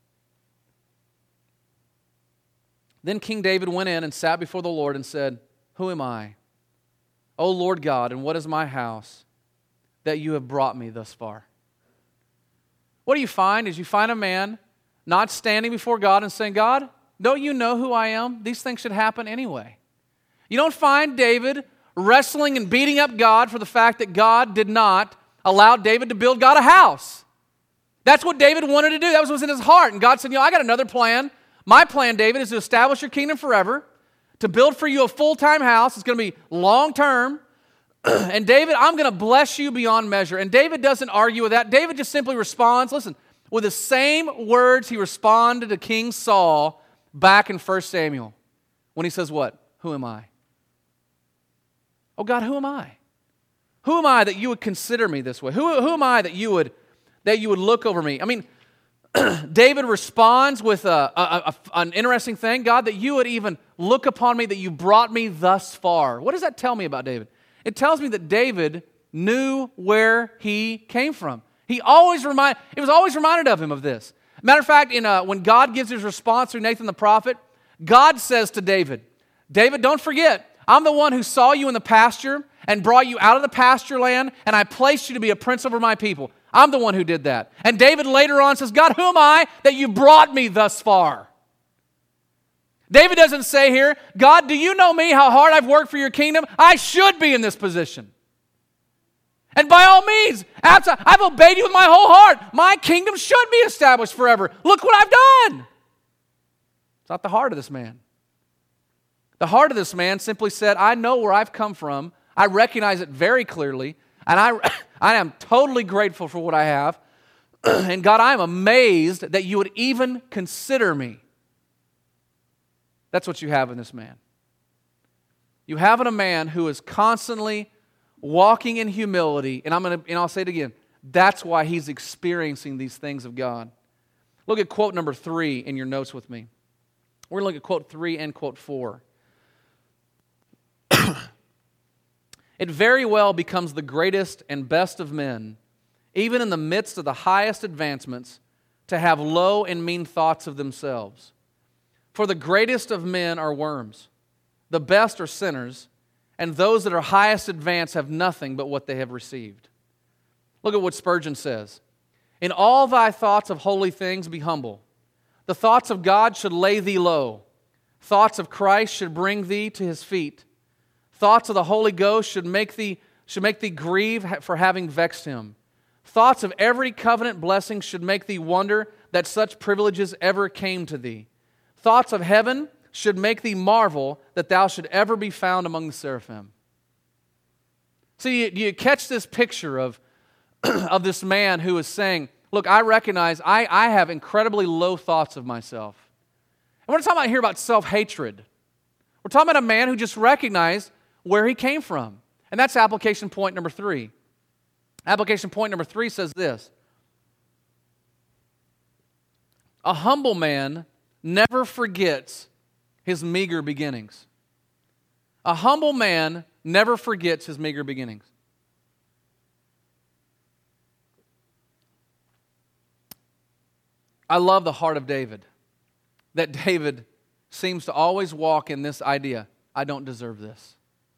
[SPEAKER 1] Then King David went in and sat before the Lord and said, Who am I, O Lord God, and what is my house that you have brought me thus far? What do you find is you find a man not standing before God and saying, God, don't you know who I am? These things should happen anyway. You don't find David wrestling and beating up God for the fact that God did not allow David to build God a house. That's what David wanted to do. That was what was in his heart. And God said, you know, I got another plan. My plan, David, is to establish your kingdom forever, to build for you a full-time house. It's going to be long-term. And David, I'm going to bless you beyond measure. And David doesn't argue with that. David just simply responds, listen, with the same words he responded to King Saul back in First Samuel when he says what? Who am I? Oh God, who am I? Who am I that you would consider me this way? Who, who am I that you would that you would look over me? I mean, David responds with a, a, a, an interesting thing. God, that you would even look upon me, that you brought me thus far. What does that tell me about David? It tells me that David knew where he came from. He always remind, it was always reminded of him of this. Matter of fact, in uh, when God gives his response through Nathan the prophet, God says to David, David, don't forget, I'm the one who saw you in the pasture and brought you out of the pasture land, and I placed you to be a prince over my people. I'm the one who did that. And David later on says, God, who am I that you brought me thus far? David doesn't say here, God, do you know me, how hard I've worked for your kingdom? I should be in this position. And by all means, I've obeyed you with my whole heart. My kingdom should be established forever. Look what I've done. It's not the heart of this man. The heart of this man simply said, I know where I've come from. I recognize it very clearly. And I, I am totally grateful for what I have. And God, I am amazed that you would even consider me. That's what you have in this man. You have in a man who is constantly walking in humility, and I'm going to, and I'll say it again, that's why he's experiencing these things of God. Look at quote number three in your notes with me. We're going to look at quote three and quote four. It very well becomes the greatest and best of men, even in the midst of the highest advancements, to have low and mean thoughts of themselves. For the greatest of men are worms, the best are sinners, and those that are highest advanced have nothing but what they have received. Look at what Spurgeon says. In all thy thoughts of holy things be humble. The thoughts of God should lay thee low. Thoughts of Christ should bring thee to his feet. Thoughts of the Holy Ghost should make thee, should make thee grieve for having vexed him. Thoughts of every covenant blessing should make thee wonder that such privileges ever came to thee. Thoughts of heaven should make thee marvel that thou should ever be found among the seraphim. See, you, you catch this picture of, of this man who is saying, look, I recognize I, I have incredibly low thoughts of myself. And we're not talking about here about self-hatred. We're talking about a man who just recognized where he came from. And that's application point number three. Application point number three says this. A humble man never forgets his meager beginnings. A humble man never forgets his meager beginnings. I love the heart of David. That David seems to always walk in this idea. I don't deserve this.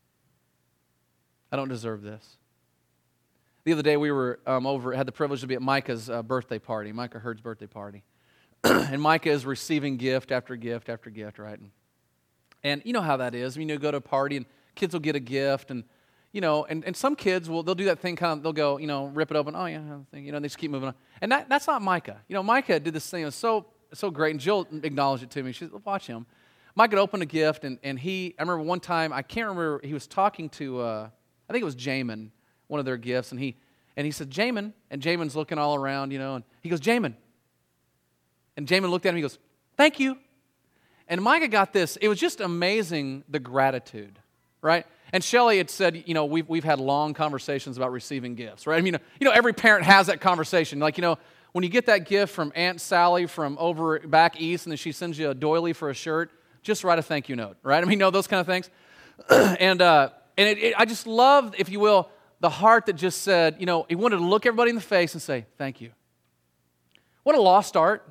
[SPEAKER 1] I don't deserve this. The other day we were um, over, had the privilege to be at Micah's uh, birthday party, Micah Hurd's birthday party. And Micah is receiving gift after gift after gift, right? And, and you know how that is. I mean, you go to a party and kids will get a gift, and you know, and, and some kids will, they'll do that thing kind of, they'll go, you know, rip it open, oh yeah, thing, you know, and they just keep moving on. And that, that's not Micah. You know, Micah did this thing, it was so, so great, and Jill acknowledged it to me. She said, watch him. Micah opened a gift, and, and he, I remember one time, I can't remember, he was talking to, uh, I think it was Jamin, one of their gifts, and he, and he said, Jamin, and Jamin's looking all around, you know, and he goes, Jamin. And Jamin looked at him, he goes, thank you. And Micah got this, it was just amazing, the gratitude, right? And Shelley had said, you know, we've, we've had long conversations about receiving gifts, right? I mean, you know, every parent has that conversation. Like, you know, when you get that gift from Aunt Sally from over back east, and then she sends you a doily for a shirt, just write a thank you note, right? I mean, you know, those kind of things. and uh, and it, it, I just love, if you will, the heart that just said, you know, he wanted to look everybody in the face and say, thank you. What a lost art,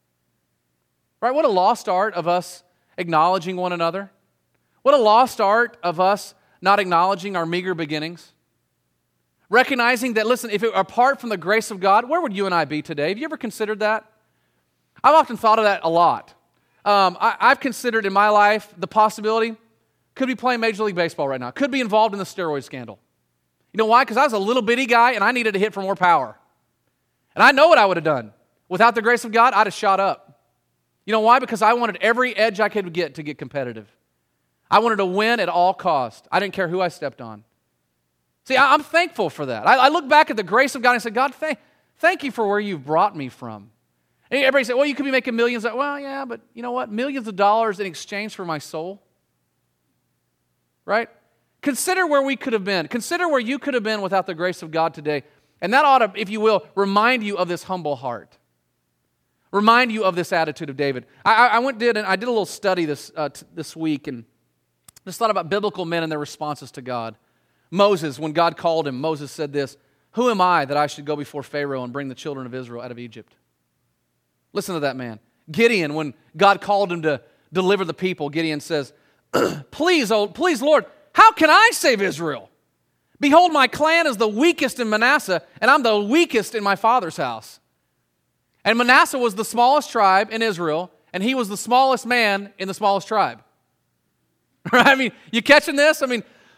[SPEAKER 1] right? What a lost art of us acknowledging one another. What a lost art of us not acknowledging our meager beginnings. Recognizing that, listen, if it were apart from the grace of God, where would you and I be today? Have you ever considered that? I've often thought of that a lot. Um, I, I've considered in my life the possibility, could be playing Major League Baseball right now, could be involved in the steroid scandal. You know why? Because I was a little bitty guy and I needed to hit for more power. And I know what I would have done. Without the grace of God, I'd have shot up. You know why? Because I wanted every edge I could get to get competitive. I wanted to win at all costs. I didn't care who I stepped on. See, I'm thankful for that. I, I look back at the grace of God and I say, God, thank, thank you for where you've brought me from. And everybody said, well, you could be making millions. Well, yeah, but you know what? Millions of dollars in exchange for my soul. Right? Consider where we could have been. Consider where you could have been without the grace of God today. And that ought to, if you will, remind you of this humble heart. Remind you of this attitude of David. I, I went did and I did a little study this uh, t- this week and just thought about biblical men and their responses to God. Moses, when God called him, Moses said this, who am I that I should go before Pharaoh and bring the children of Israel out of Egypt? Listen to that man. Gideon, when God called him to deliver the people, Gideon says, please, oh, please, Lord, how can I save Israel? Behold, my clan is the weakest in Manasseh, and I'm the weakest in my father's house. And Manasseh was the smallest tribe in Israel, and he was the smallest man in the smallest tribe. Right? I mean, you catching this? I mean,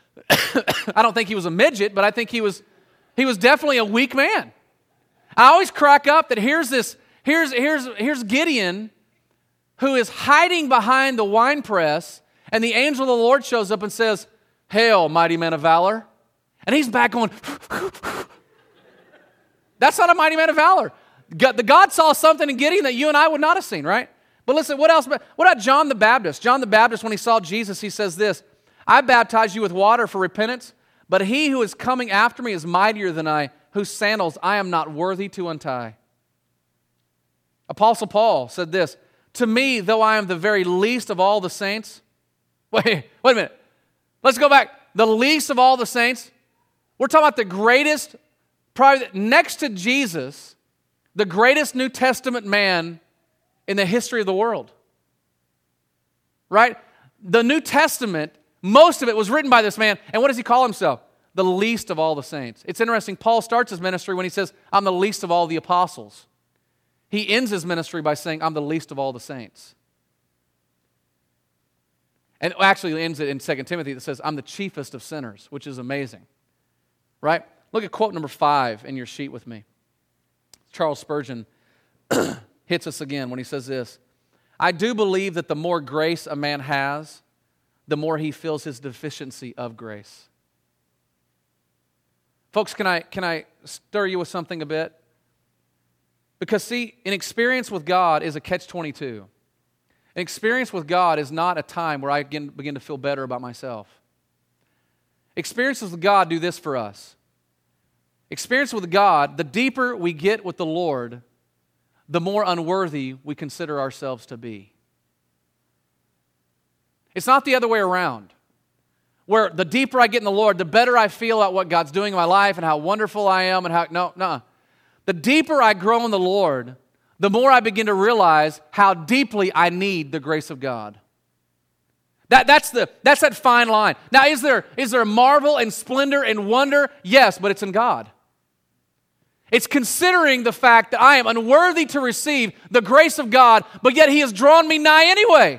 [SPEAKER 1] I don't think he was a midget, but I think he was he was definitely a weak man. I always crack up that here's this, here's, here's, here's Gideon who is hiding behind the winepress, and the angel of the Lord shows up and says, hail, mighty man of valor. And he's back going, that's not a mighty man of valor. God, the God saw something in Gideon that you and I would not have seen, right? But listen, what else? What about John the Baptist? John the Baptist, when he saw Jesus, he says this, I baptize you with water for repentance, but he who is coming after me is mightier than I, whose sandals I am not worthy to untie. Apostle Paul said this, to me, though I am the very least of all the saints, wait, wait a minute, let's go back. The least of all the saints, we're talking about the greatest, probably next to Jesus, the greatest New Testament man in the history of the world. Right? The New Testament, most of it was written by this man, and what does he call himself? The least of all the saints. It's interesting, Paul starts his ministry when he says, I'm the least of all the apostles. He ends his ministry by saying, I'm the least of all the saints. And actually ends it in Second Timothy that says, I'm the chiefest of sinners, which is amazing. Right? Look at quote number five in your sheet with me. Charles Spurgeon hits us again when he says this, I do believe that the more grace a man has, the more he feels his deficiency of grace. Folks, can I, can I stir you with something a bit? Because see, an experience with God is a catch twenty-two. An experience with God is not a time where I begin, begin to feel better about myself. Experiences with God do this for us. Experience with God, the deeper we get with the Lord, the more unworthy we consider ourselves to be. It's not the other way around, where the deeper I get in the Lord, the better I feel about what God's doing in my life and how wonderful I am and how, no, no. The deeper I grow in the Lord, the more I begin to realize how deeply I need the grace of God. That, that's, the, that's that fine line. Now, is there, is there marvel and splendor and wonder? Yes, but it's in God. It's considering the fact that I am unworthy to receive the grace of God, but yet He has drawn me nigh anyway.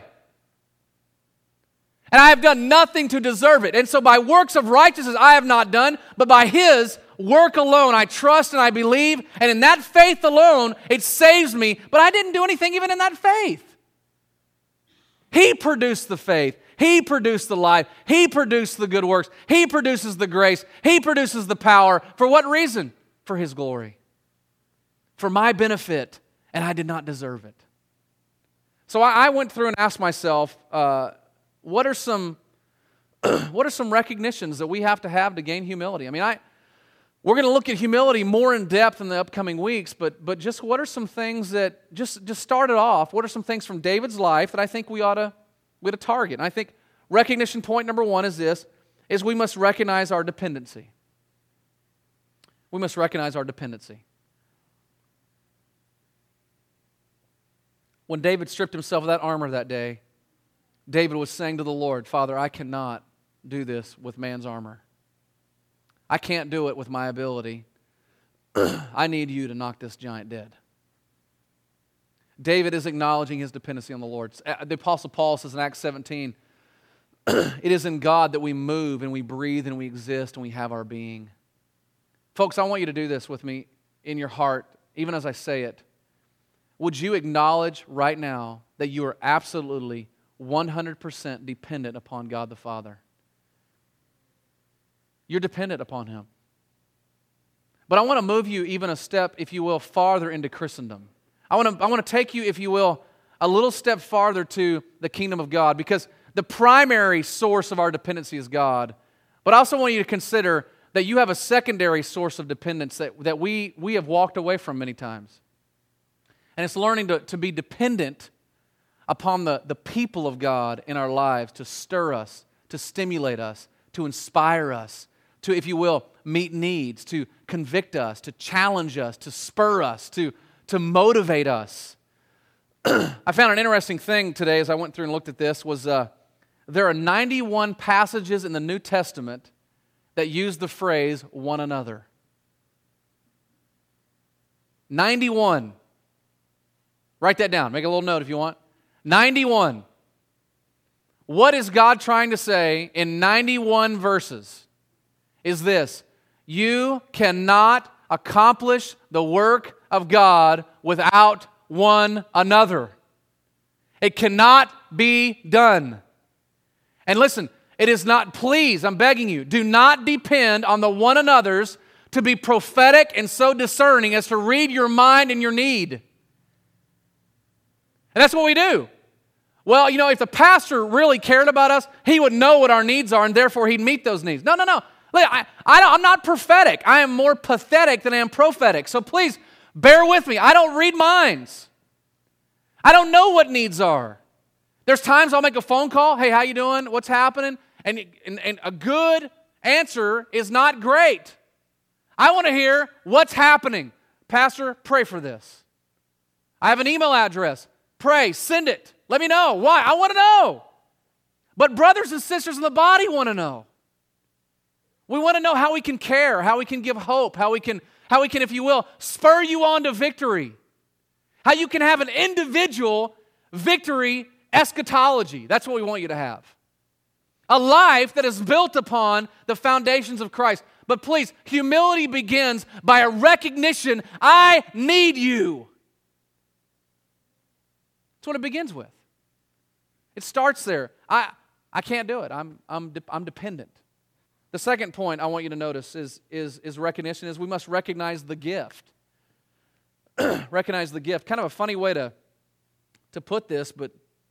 [SPEAKER 1] And I have done nothing to deserve it. And so by works of righteousness I have not done, but by His work alone I trust and I believe, and in that faith alone it saves me, but I didn't do anything even in that faith. He produced the faith. He produced the life. He produced the good works. He produces the grace. He produces the power. For what reason? For His glory. For my benefit, and I did not deserve it. So I, I went through and asked myself, uh, what are some what are some recognitions that we have to have to gain humility? I mean, I we're going to look at humility more in depth in the upcoming weeks, but but just what are some things that, just, just start it off, what are some things from David's life that I think we ought to, we ought to target? And I think recognition point number one is this, is we must recognize our dependency. We must recognize our dependency. When David stripped himself of that armor that day, David was saying to the Lord, Father, I cannot do this with man's armor. I can't do it with my ability. I need you to knock this giant dead. David is acknowledging his dependency on the Lord. The Apostle Paul says in Acts seventeen, it is in God that we move and we breathe and we exist and we have our being. Folks, I want you to do this with me in your heart, even as I say it. Would you acknowledge right now that you are absolutely one hundred percent dependent upon God the Father? You're dependent upon Him. But I want to move you even a step, if you will, farther into Christendom. I want to, I want to take you, if you will, a little step farther to the kingdom of God, because the primary source of our dependency is God. But I also want you to consider that you have a secondary source of dependence that, that we, we have walked away from many times. And it's learning to, to be dependent upon the, the people of God in our lives to stir us, to stimulate us, to inspire us, to, if you will, meet needs, to convict us, to challenge us, to spur us, to, to motivate us. I found an interesting thing today as I went through and looked at this was uh, there are ninety-one passages in the New Testament that use the phrase one another. ninety-one. Write that down. Make a little note if you want. ninety-one. What is God trying to say in ninety-one verses? Is this: you cannot accomplish the work of God without one another. It cannot be done. And listen, it is not, please, I'm begging you, do not depend on the one another's to be prophetic and so discerning as to read your mind and your need. And that's what we do. Well, you know, if the pastor really cared about us, he would know what our needs are and therefore he'd meet those needs. No, no, no. Look, I, I don't, I'm not prophetic. I am more pathetic than I am prophetic. So please, bear with me. I don't read minds. I don't know what needs are. There's times I'll make a phone call. Hey, how you doing? What's happening? And, and, and a good answer is not great. I want to hear what's happening. Pastor, pray for this. I have an email address. Pray, send it. Let me know. Why? I want to know. But brothers and sisters in the body want to know. We want to know how we can care, how we can give hope, how we can, how we can, if you will, spur you on to victory. How you can have an individual victory eschatology. That's what we want you to have. A life that is built upon the foundations of Christ. But please, humility begins by a recognition, I need you. That's what it begins with. It starts there. I, I can't do it. I'm, I'm, de- I'm dependent. The second point I want you to notice is, is, is recognition, is we must recognize the gift. Recognize the gift. Kind of a funny way to, to put this, but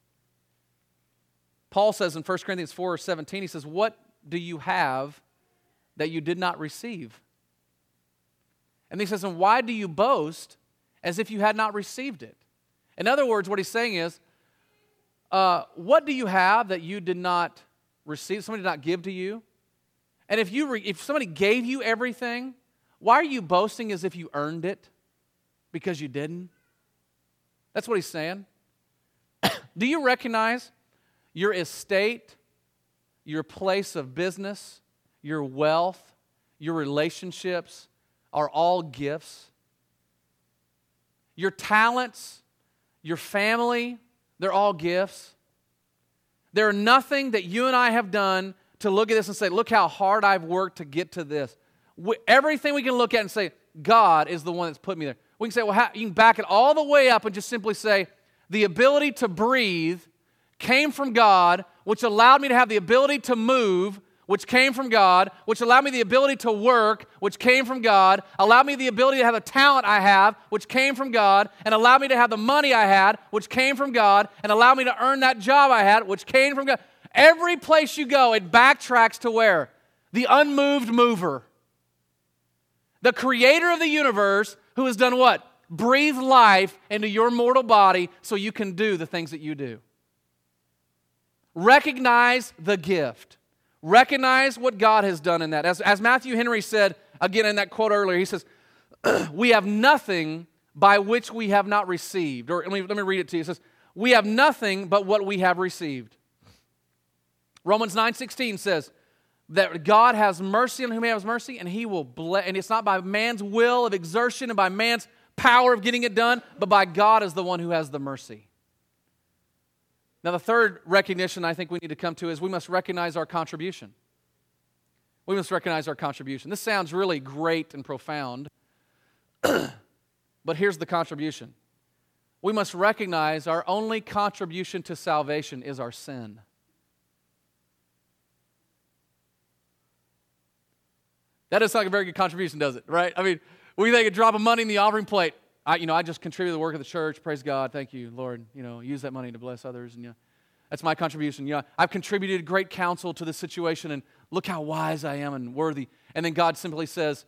[SPEAKER 1] Paul says in First Corinthians four seventeen, he says, what do you have that you did not receive? And he says, and why do you boast as if you had not received it? In other words, what he's saying is, uh, what do you have that you did not receive, somebody did not give to you? And if you re- if somebody gave you everything, why are you boasting as if you earned it? Because you didn't? That's what he's saying. Do you recognize Your estate, your place of business, your wealth, your relationships are all gifts. Your talents, your family, they're all gifts. There are nothing that you and I have done to look at this and say, look how hard I've worked to get to this. We, everything we can look at and say, God is the one that's put me there. We can say, well, how, you can back it all the way up and just simply say, the ability to breathe came from God, which allowed me to have the ability to move, which came from God, which allowed me the ability to work, which came from God, allowed me the ability to have the talent I have, which came from God, and allowed me to have the money I had, which came from God, and allowed me to earn that job I had, which came from God. Every place you go, it backtracks to where? The unmoved mover. The creator of the universe who has done what? Breathed life into your mortal body so you can do the things that you do. Recognize the gift. Recognize what God has done in that. As, as Matthew Henry said, again in that quote earlier, he says, we have nothing by which we have not received. Or let me, let me read it to you. It says, we have nothing but what we have received. Romans nine sixteen says that God has mercy on whom He has mercy, and He will bless. And it's not by man's will of exertion and by man's power of getting it done, but by God as the one who has the mercy. Now, the third recognition I think we need to come to is we must recognize our contribution. We must recognize our contribution. This sounds really great and profound, but here's the contribution. We must recognize our only contribution to salvation is our sin. That doesn't sound like a very good contribution, does it? Right? I mean, we think a drop of money in the offering plate. I, you know, I just contribute to the work of the church. Praise God. Thank you, Lord. You know, use that money to bless others. And you know, that's my contribution. You know, I've contributed great counsel to this situation, and look how wise I am and worthy. And then God simply says,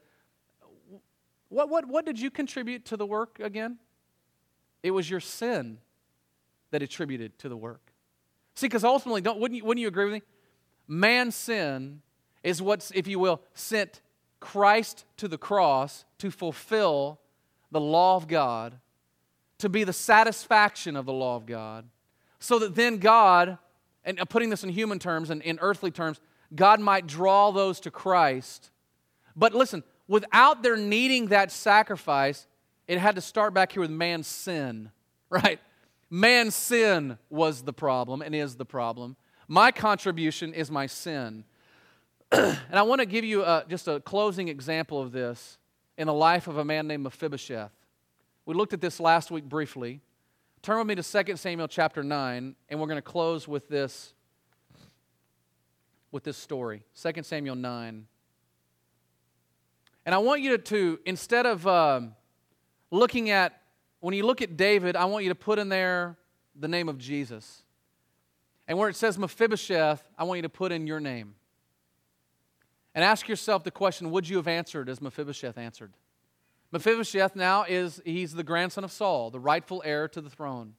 [SPEAKER 1] "What, what, what did you contribute to the work again? It was your sin that attributed to the work." See, because ultimately, don't wouldn't you, wouldn't you agree with me? Man's sin is what's, if you will, sent Christ to the cross to fulfill the law of God, to be the satisfaction of the law of God, so that then God, and putting this in human terms and in earthly terms, God might draw those to Christ. But listen, without their needing that sacrifice, it had to start back here with man's sin, right? Man's sin was the problem and is the problem. My contribution is my sin. And I want to give you a, just a closing example of this in the life of a man named Mephibosheth. We looked at this last week briefly. Turn with me to Second Samuel chapter nine, and we're going to close with this, with this story. Second Samuel nine. And I want you to, to instead of um, looking at, when you look at David, I want you to put in there the name of Jesus. And where it says Mephibosheth, I want you to put in your name. And ask yourself the question, would you have answered as Mephibosheth answered? Mephibosheth now is, he's the grandson of Saul, the rightful heir to the throne.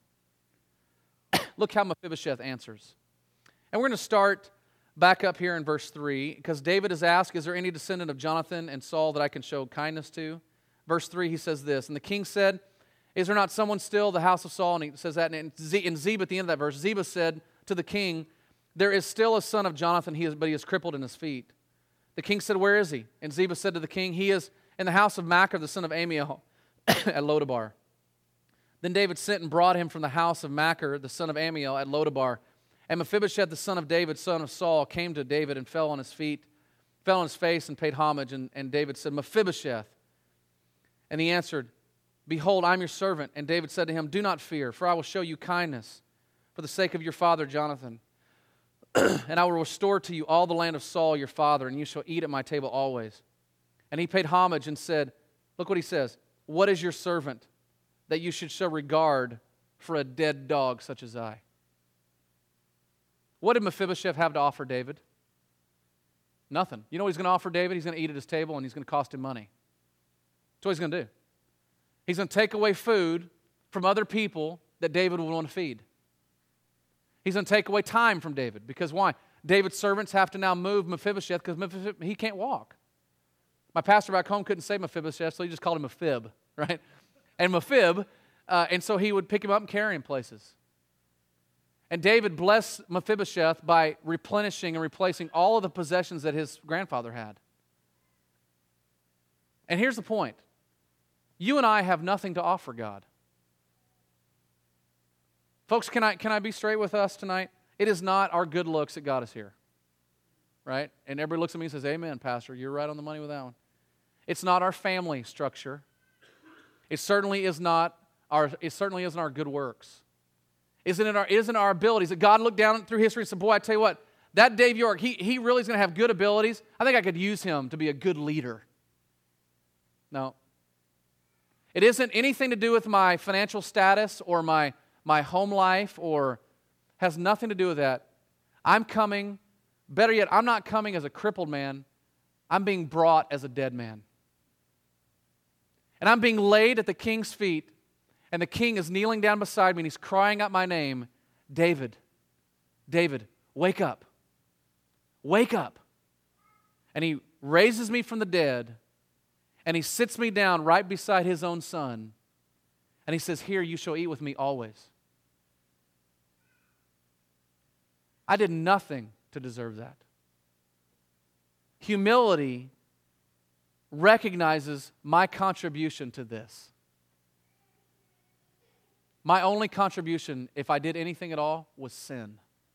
[SPEAKER 1] Look how Mephibosheth answers. And we're going to start back up here in verse three, because David is asked, is there any descendant of Jonathan and Saul that I can show kindness to? Verse three, he says this, and the king said, is there not someone still, the house of Saul? And he says that, and in Ziba, at the end of that verse, Ziba said to the king, there is still a son of Jonathan, he is, but he is crippled in his feet. The king said, where is he? And Ziba said to the king, he is in the house of Machir, the son of Amiel, at Lodabar. Then David sent and brought him from the house of Machir, the son of Amiel, at Lodabar. And Mephibosheth, the son of David, son of Saul, came to David and fell on his feet, fell on his face and paid homage. And, and David said, Mephibosheth. And he answered, behold, I'm your servant. And David said to him, do not fear, for I will show you kindness for the sake of your father Jonathan. And I will restore to you all the land of Saul your father, and you shall eat at my table always. And he paid homage and said, look what he says, what is your servant that you should show regard for a dead dog such as I? What did Mephibosheth have to offer David? Nothing. You know what he's going to offer David? He's going to eat at his table, and he's going to cost him money. That's what he's going to do. He's going to take away food from other people that David would want to feed. He's going to take away time from David. Because why? David's servants have to now move Mephibosheth because he can't walk. My pastor back home couldn't say Mephibosheth, so he just called him Mephib, right? And Mephib, uh, and so he would pick him up and carry him places. And David blessed Mephibosheth by replenishing and replacing all of the possessions that his grandfather had. And here's the point. You and I have nothing to offer God. Folks, can I, can I be straight with us tonight? It is not our good looks that got us here. Right? And everybody looks at me and says, amen, Pastor, you're right on the money with that one. It's not our family structure. It certainly is not our, it certainly isn't our good works. Isn't it our, isn't our abilities that God looked down through history and said, boy, I tell you what, that Dave York, he, he really is going to have good abilities. I think I could use him to be a good leader. No. It isn't anything to do with my financial status or my, my home life or has nothing to do with that. I'm coming, better yet, I'm not coming as a crippled man. I'm being brought as a dead man. And I'm being laid at the king's feet. And the king is kneeling down beside me and he's crying out my name, David, David, wake up, wake up. And he raises me from the dead and he sits me down right beside his own son and he says, here, you shall eat with me always. I did nothing to deserve that. Humility recognizes my contribution to this. My only contribution, if I did anything at all, was sin.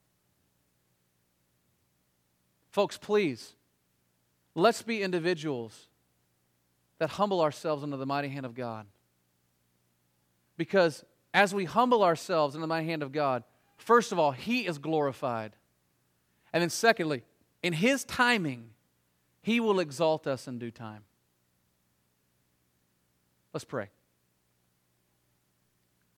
[SPEAKER 1] Folks, please, let's be individuals that humble ourselves under the mighty hand of God. Because as we humble ourselves under the mighty hand of God, first of all, He is glorified. And then secondly, in His timing, He will exalt us in due time. Let's pray.